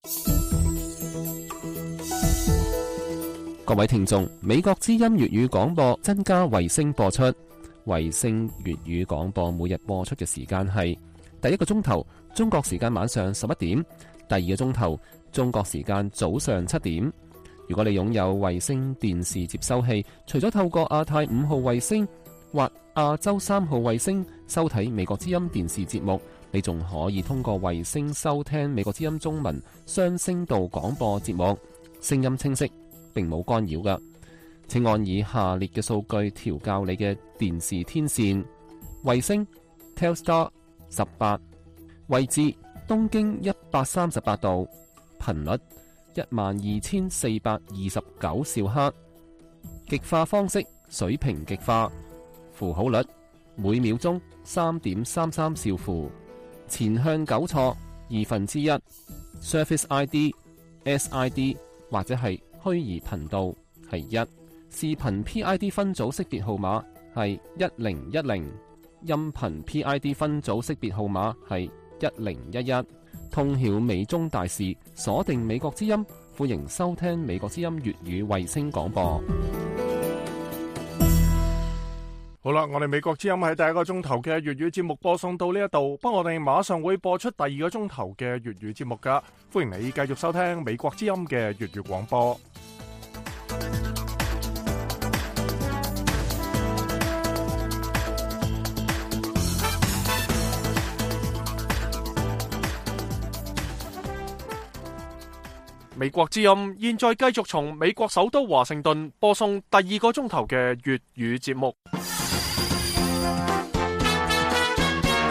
E: 各位聽眾，美國之音粵語廣播增加衛星播出。衛星粵語廣播每日播出嘅時間係第一個鐘頭中國時間晚上11點，第二個鐘頭中國時間早上7點。如果你擁有衛星電視接收器，除咗透過亞太5號衛星或亞洲3號衛星收睇美國之音電視節目，你仲可以通過衛星收聽美國之音中文雙聲道廣播節目，聲音清晰，並冇干擾㗎。請按以下列嘅數據調校你嘅電視天線：衛星 Telstar 18，位置東經138度，頻率12429兆赫，極化方式水平極化，符號率每秒鐘3.33兆符，前向糾錯1/2， Surface ID、SID 或者係虛擬頻道係1，視頻 PID 分組識別號碼係1010，音頻 PID 分組識別號碼係1011。通曉美中大事，鎖定美國之音，歡迎收聽美國之音粵語衛星廣播。
A: 好啦，我哋美國之音喺第一個鐘頭嘅粵語節目播送到呢一度，不過我哋馬上會播出第二個鐘頭嘅粵語節目噶，歡迎你繼續收聽美國之音嘅粵語廣播。美國之音現在繼續從美國首都華盛頓播送第二個鐘頭嘅粵語節目。